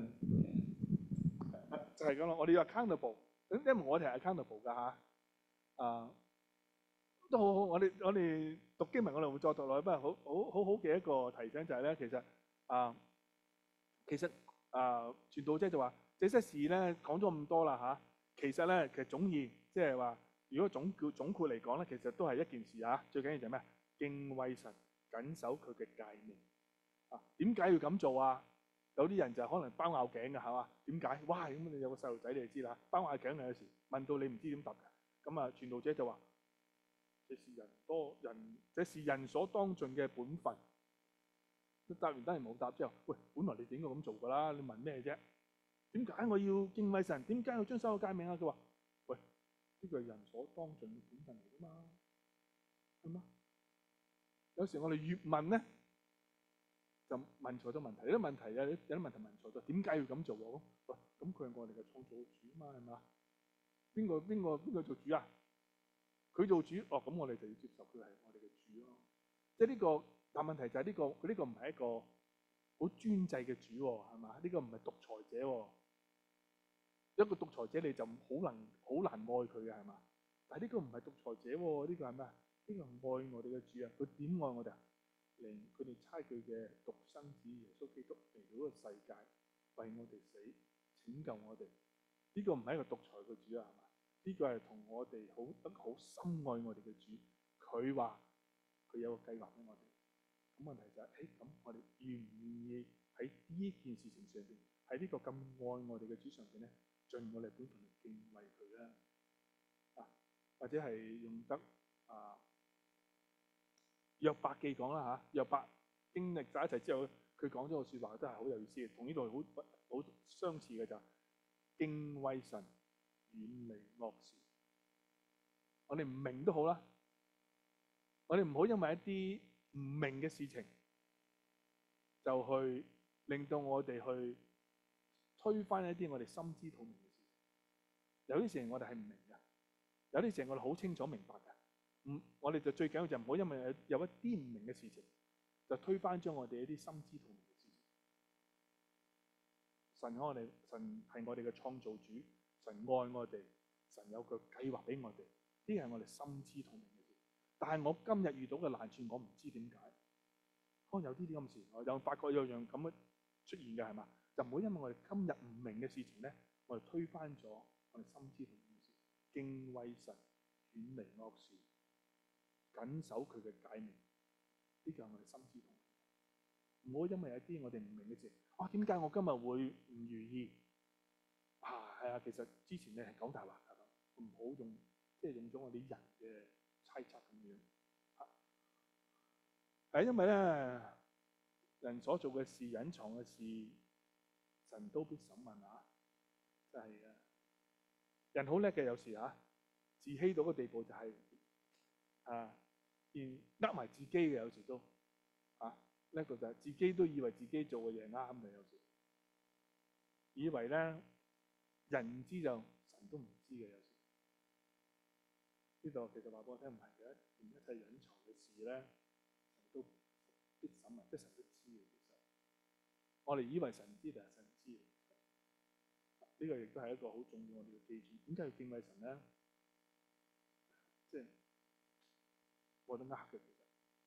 就係咁咯，我哋要 accountable，咁因為我哋係 accountable 㗎嚇，啊都好好，我哋我哋讀經文我哋會再讀落去，不過好好好好嘅一個提醒就係咧，其實啊，其實啊傳道者就話這些事咧講咗咁多啦嚇，其實咧其實總意即係話，如果總叫總括嚟講咧，其實都係一件事嚇，最緊要就係咩？敬畏神，謹守佢嘅誡命。啊，點解要咁做啊？有啲人就可能包拗頸嘅係嘛？點解？哇！咁你有個細路仔你就知啦，包拗頸嘅有時問到你唔知點答嘅。咁啊，傳道者就話：這是人多人，這是人所當盡嘅本分。答完當然冇答之後，喂，本來你應該咁做㗎啦，你問咩啫？點解我要敬畏神？點解要遵守個誡命啊？佢話：喂，呢個係人所當盡嘅本分嚟㗎嘛，係嘛？有時我哋越問咧，就問錯咗問題。有啲問題啊，有啲問題問錯咗，點解要咁做喎？喂，咁佢係我哋嘅創造主嘛，係嘛？邊個邊個邊個做主啊？佢做主，哦，咁我哋就要接受佢係我哋嘅主咯。即係呢個，但問題就係呢個，佢呢個唔係一個好專制嘅主喎，係嘛？呢個唔係獨裁者喎。一個獨裁者你就好能好難愛佢嘅係嘛？但係呢個唔係獨裁者喎，呢個係咩啊？呢個係愛我哋嘅主啊！佢點愛我哋啊？嚟佢哋差佢嘅獨生子耶穌基督嚟到呢個世界，為我哋死，拯救我哋。呢個唔係一個獨裁嘅主啊，係嘛？呢個係同我哋好得好深愛我哋嘅主。佢話佢有個計劃俾我哋。咁問題就係、是，誒咁我哋願唔願意喺呢件事情上邊，喺呢個咁愛我哋嘅主上邊咧，盡我哋本分去敬畏佢咧？啊，或者係用得啊？約伯記講啦嚇，約伯經歷咗一齊之後，佢講咗個説話都係好有意思嘅，同呢度好好相似嘅就係敬畏神，遠離惡事。我哋唔明都好啦，我哋唔好因為一啲唔明嘅事情，就去令到我哋去推翻一啲我哋心知肚明嘅事情。有啲事情我哋係唔明嘅，有啲事情我哋好清楚明白嘅。嗯，我哋就最緊要就唔好因為有一啲唔明嘅事情，就推翻咗我哋一啲心知肚明嘅事情。神我哋，神係我哋嘅創造主，神愛我哋，神有個計劃俾我哋，呢係我哋心知肚明嘅事。但係我今日遇到嘅難處，我唔知點解，可能有啲啲咁事，我有發覺有樣咁嘅出現嘅係嘛？就唔好因為我哋今日唔明嘅事情咧，我哋推翻咗我哋心知肚明嘅事。敬畏神，遠離惡事。緊守佢嘅誡命，呢個係我哋心知肚明。唔好因為有啲我哋唔明嘅事，啊點解我今日會唔如意？啊係啊，其實之前你係講大話㗎，唔好用即係用咗我哋人嘅猜測咁樣。係因為咧，人所做嘅事、隱藏嘅事，神都必審問啊！真係啊，人好叻嘅，有時嚇自欺到個地步就係、是、啊〜連呃埋自己嘅有時都啊叻到就係自己都以為自己做嘅嘢啱嘅有時，以為咧人唔知就神都唔知嘅有時。呢度其實話俾我聽唔係嘅，連一切隱藏嘅事咧，神都必審問，即係神都知嘅。其實我哋以為神知，但係神知。呢個亦都係一個好重要我哋要記住。點解要敬畏神咧？即係。我都呃嘅，其實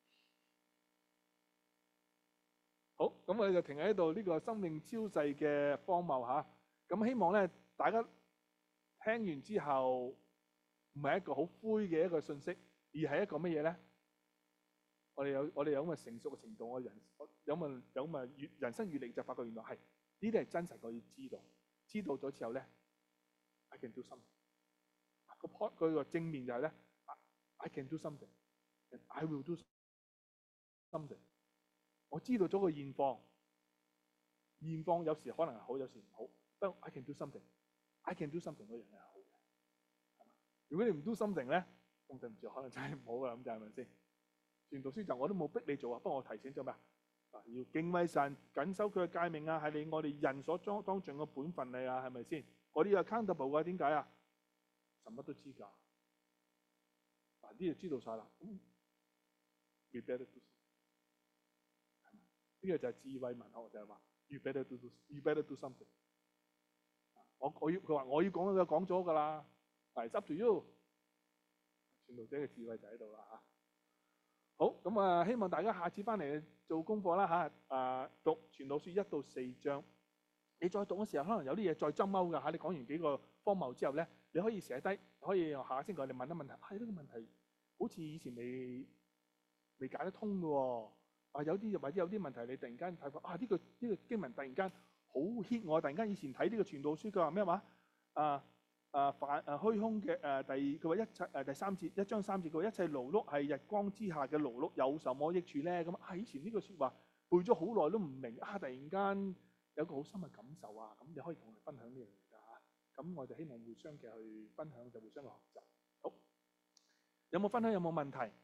好咁，我哋就停喺度呢個生命超世嘅荒謬嚇。咁希望咧，大家聽完之後唔係一個好灰嘅一個信息，而係一個乜嘢咧？我哋有我哋有咁嘅成熟嘅程度，我人有咁有咁嘅越人生閲歷就發覺原來係呢啲係真實，我要知道。知道咗之後咧 ，I can do something。個 point 佢個正面就係咧 ，I can do something。I will do something。我知道咗個現況，現況有時可能係好，有時唔好， 不過 I can do something，I can do something 嗰樣係好嘅，係嘛？如果你唔 do something 咧，咁對唔住，可能真係唔好㗎，咁就係咪先？傳道書就我都冇逼你做啊，不過我提醒咗咩啊？啊，要敬畏神，緊守佢嘅誡命啊，係你我哋人所當當盡嘅本分嚟啊，係咪先？我哋 accountable 㗎，點解啊？神乜都知㗎，嗱呢就知道晒啦。You better do something，係嘛？呢個就係智慧文學，就係話 You better do you better do something。我我要佢話我要講嘅講咗㗎啦，係 up to you。傳道者嘅智慧就喺度啦嚇。好，咁啊，希望大家下次翻嚟做功課啦嚇。啊，讀傳道書一到四章，你再讀嘅時候，可能有啲嘢再針勾㗎嚇。你講完幾個荒謬之後咧，你可以寫低，可以下個星期我哋問一問題。啊，呢個問題好似以前未未解得通嘅喎。啊，有啲或者有啲問題，你突然間睇法啊，呢個呢個經文突然間好 hit 我。突然間以前睇呢個傳道書，佢話咩話？啊啊反啊虛空嘅誒第二，佢話一切誒第三節一章三節，佢話一切勞碌係日光之下嘅勞碌，有什麼益處咧？咁啊，以前呢個説話背咗好耐都唔明啊，突然間有個好深嘅感受啊！咁你可以同我哋分享呢樣嘢㗎嚇。咁我哋希望互相嘅去分享，就互相嘅學習。好，有冇分享？有冇問題？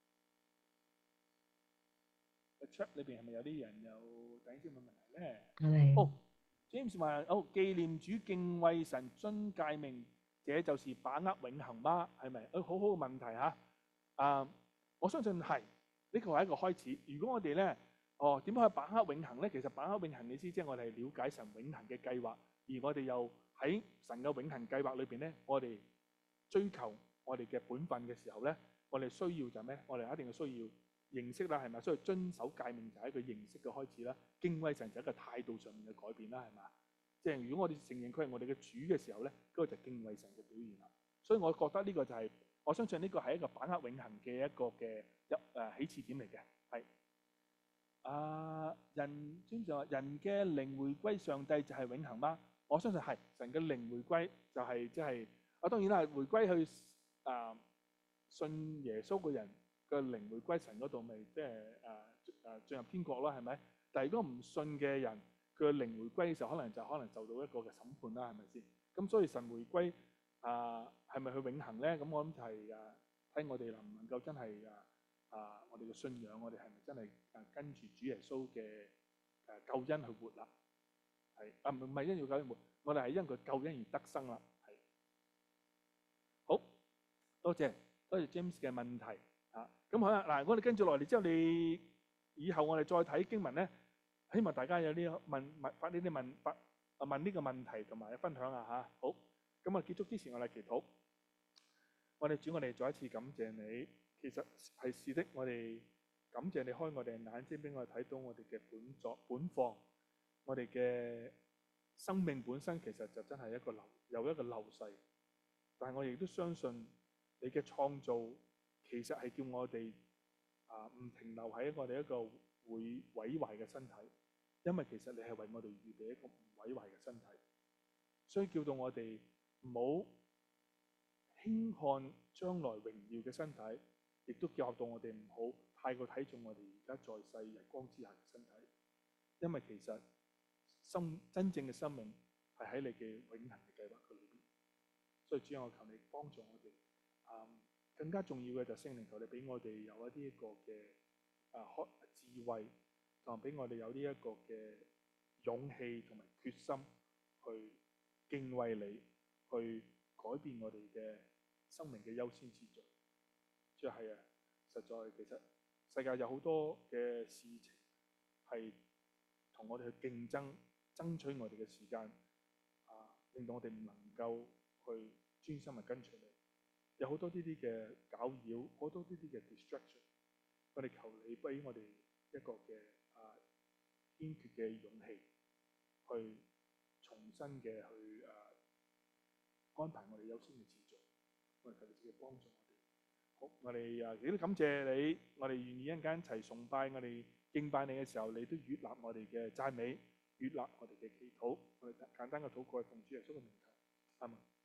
個 chat 裏邊係咪有啲人有第一啲問題咧？ 係。 哦 James 話：哦，紀念主、敬畏神、遵誡命，這就是把握永恆嗎？係咪？誒，好好嘅問題嚇。啊，我相信係，呢個係一個開始。如果我哋咧，哦點樣去把握永恆咧？其實把握永恆嘅意思即係我哋係了解神永恆嘅計劃，而我哋又喺神嘅永恆計劃裏邊咧，我哋追求我哋嘅本分嘅時候咧，我哋需要就係咩？我哋一定係需要認識啦，係咪？所以遵守誡命就係一個認識嘅開始啦。敬畏神就係一個態度上面嘅改變啦，係嘛？即係如果我哋承認佢係我哋嘅主嘅時候咧，嗰個就係敬畏神嘅表現啦。所以我覺得呢個就係、是、我相信呢個係一個把握永恆嘅一個嘅一誒起始點嚟嘅。係啊，人經常話人嘅靈回歸上帝就係永恆嗎？我相信係神嘅靈回歸就係即係啊，當然啦，回歸去啊信耶穌嘅人。個靈回歸神嗰度，咪即係誒誒進入天國啦，係咪？但係如果唔信嘅人，佢嘅靈回歸嘅時候，可能就可能受到一個嘅審判啦，係咪先？咁所以神回歸啊，係咪佢永恆咧？咁我諗就係誒睇我哋能唔能夠真係誒啊，我哋嘅信仰，我哋係咪真係誒跟住主耶穌嘅誒救恩去活啦？係啊，唔係因要救恩活，我哋係因佢救恩而得生啦。係好多謝多謝 James 嘅問題。啊，咁好啦，嗱，我哋跟住落嚟之後，你以後我哋再睇經文咧，希望大家有啲問問發呢啲問發啊問呢個問題同埋分享下嚇。好，咁啊結束之前我哋祈禱，我哋主，我哋再一次感謝你。其實係是的，我哋感謝你開我哋眼睛，俾我哋睇到我哋嘅本作本況，我哋嘅生命本身其實就真係一個流有一個流逝，但係我亦都相信你嘅創造。其實係叫我哋啊唔停留喺我哋一個會毀壞嘅身體，因為其實你係為我哋預備一個唔毀壞嘅身體，所以叫到我哋唔好輕看將來榮耀嘅身體，亦都教導我哋唔好太過睇重我哋而家在世日光之下嘅身體，因為其實生真正嘅生命係喺你嘅永恆嘅計劃裏邊。所以主啊，我求你幫助我哋啊！更加重要嘅就係聖靈，求你俾我哋有一啲一個嘅啊開智慧，同埋俾我哋有呢一個嘅勇氣同埋決心去敬畏你，去改變我哋嘅生命嘅優先次序。即係啊，實在其實世界有好多嘅事情係同我哋去競爭，爭取我哋嘅時間啊，令到我哋唔能夠去專心去跟隨你。有好多呢啲嘅攪擾，好多呢啲嘅 distraction。我哋求你俾我哋一個嘅啊堅決嘅勇氣，去重新嘅去啊安排我哋優先嘅次序。我哋求你自己幫助我哋。好，我哋啊亦都感謝你，我哋願意一陣間一齊崇拜，我哋敬拜你嘅時候，你都悅納我哋嘅讚美，悅納我哋嘅祈禱。我哋簡單嘅禱告係奉主耶穌嘅名求，阿門。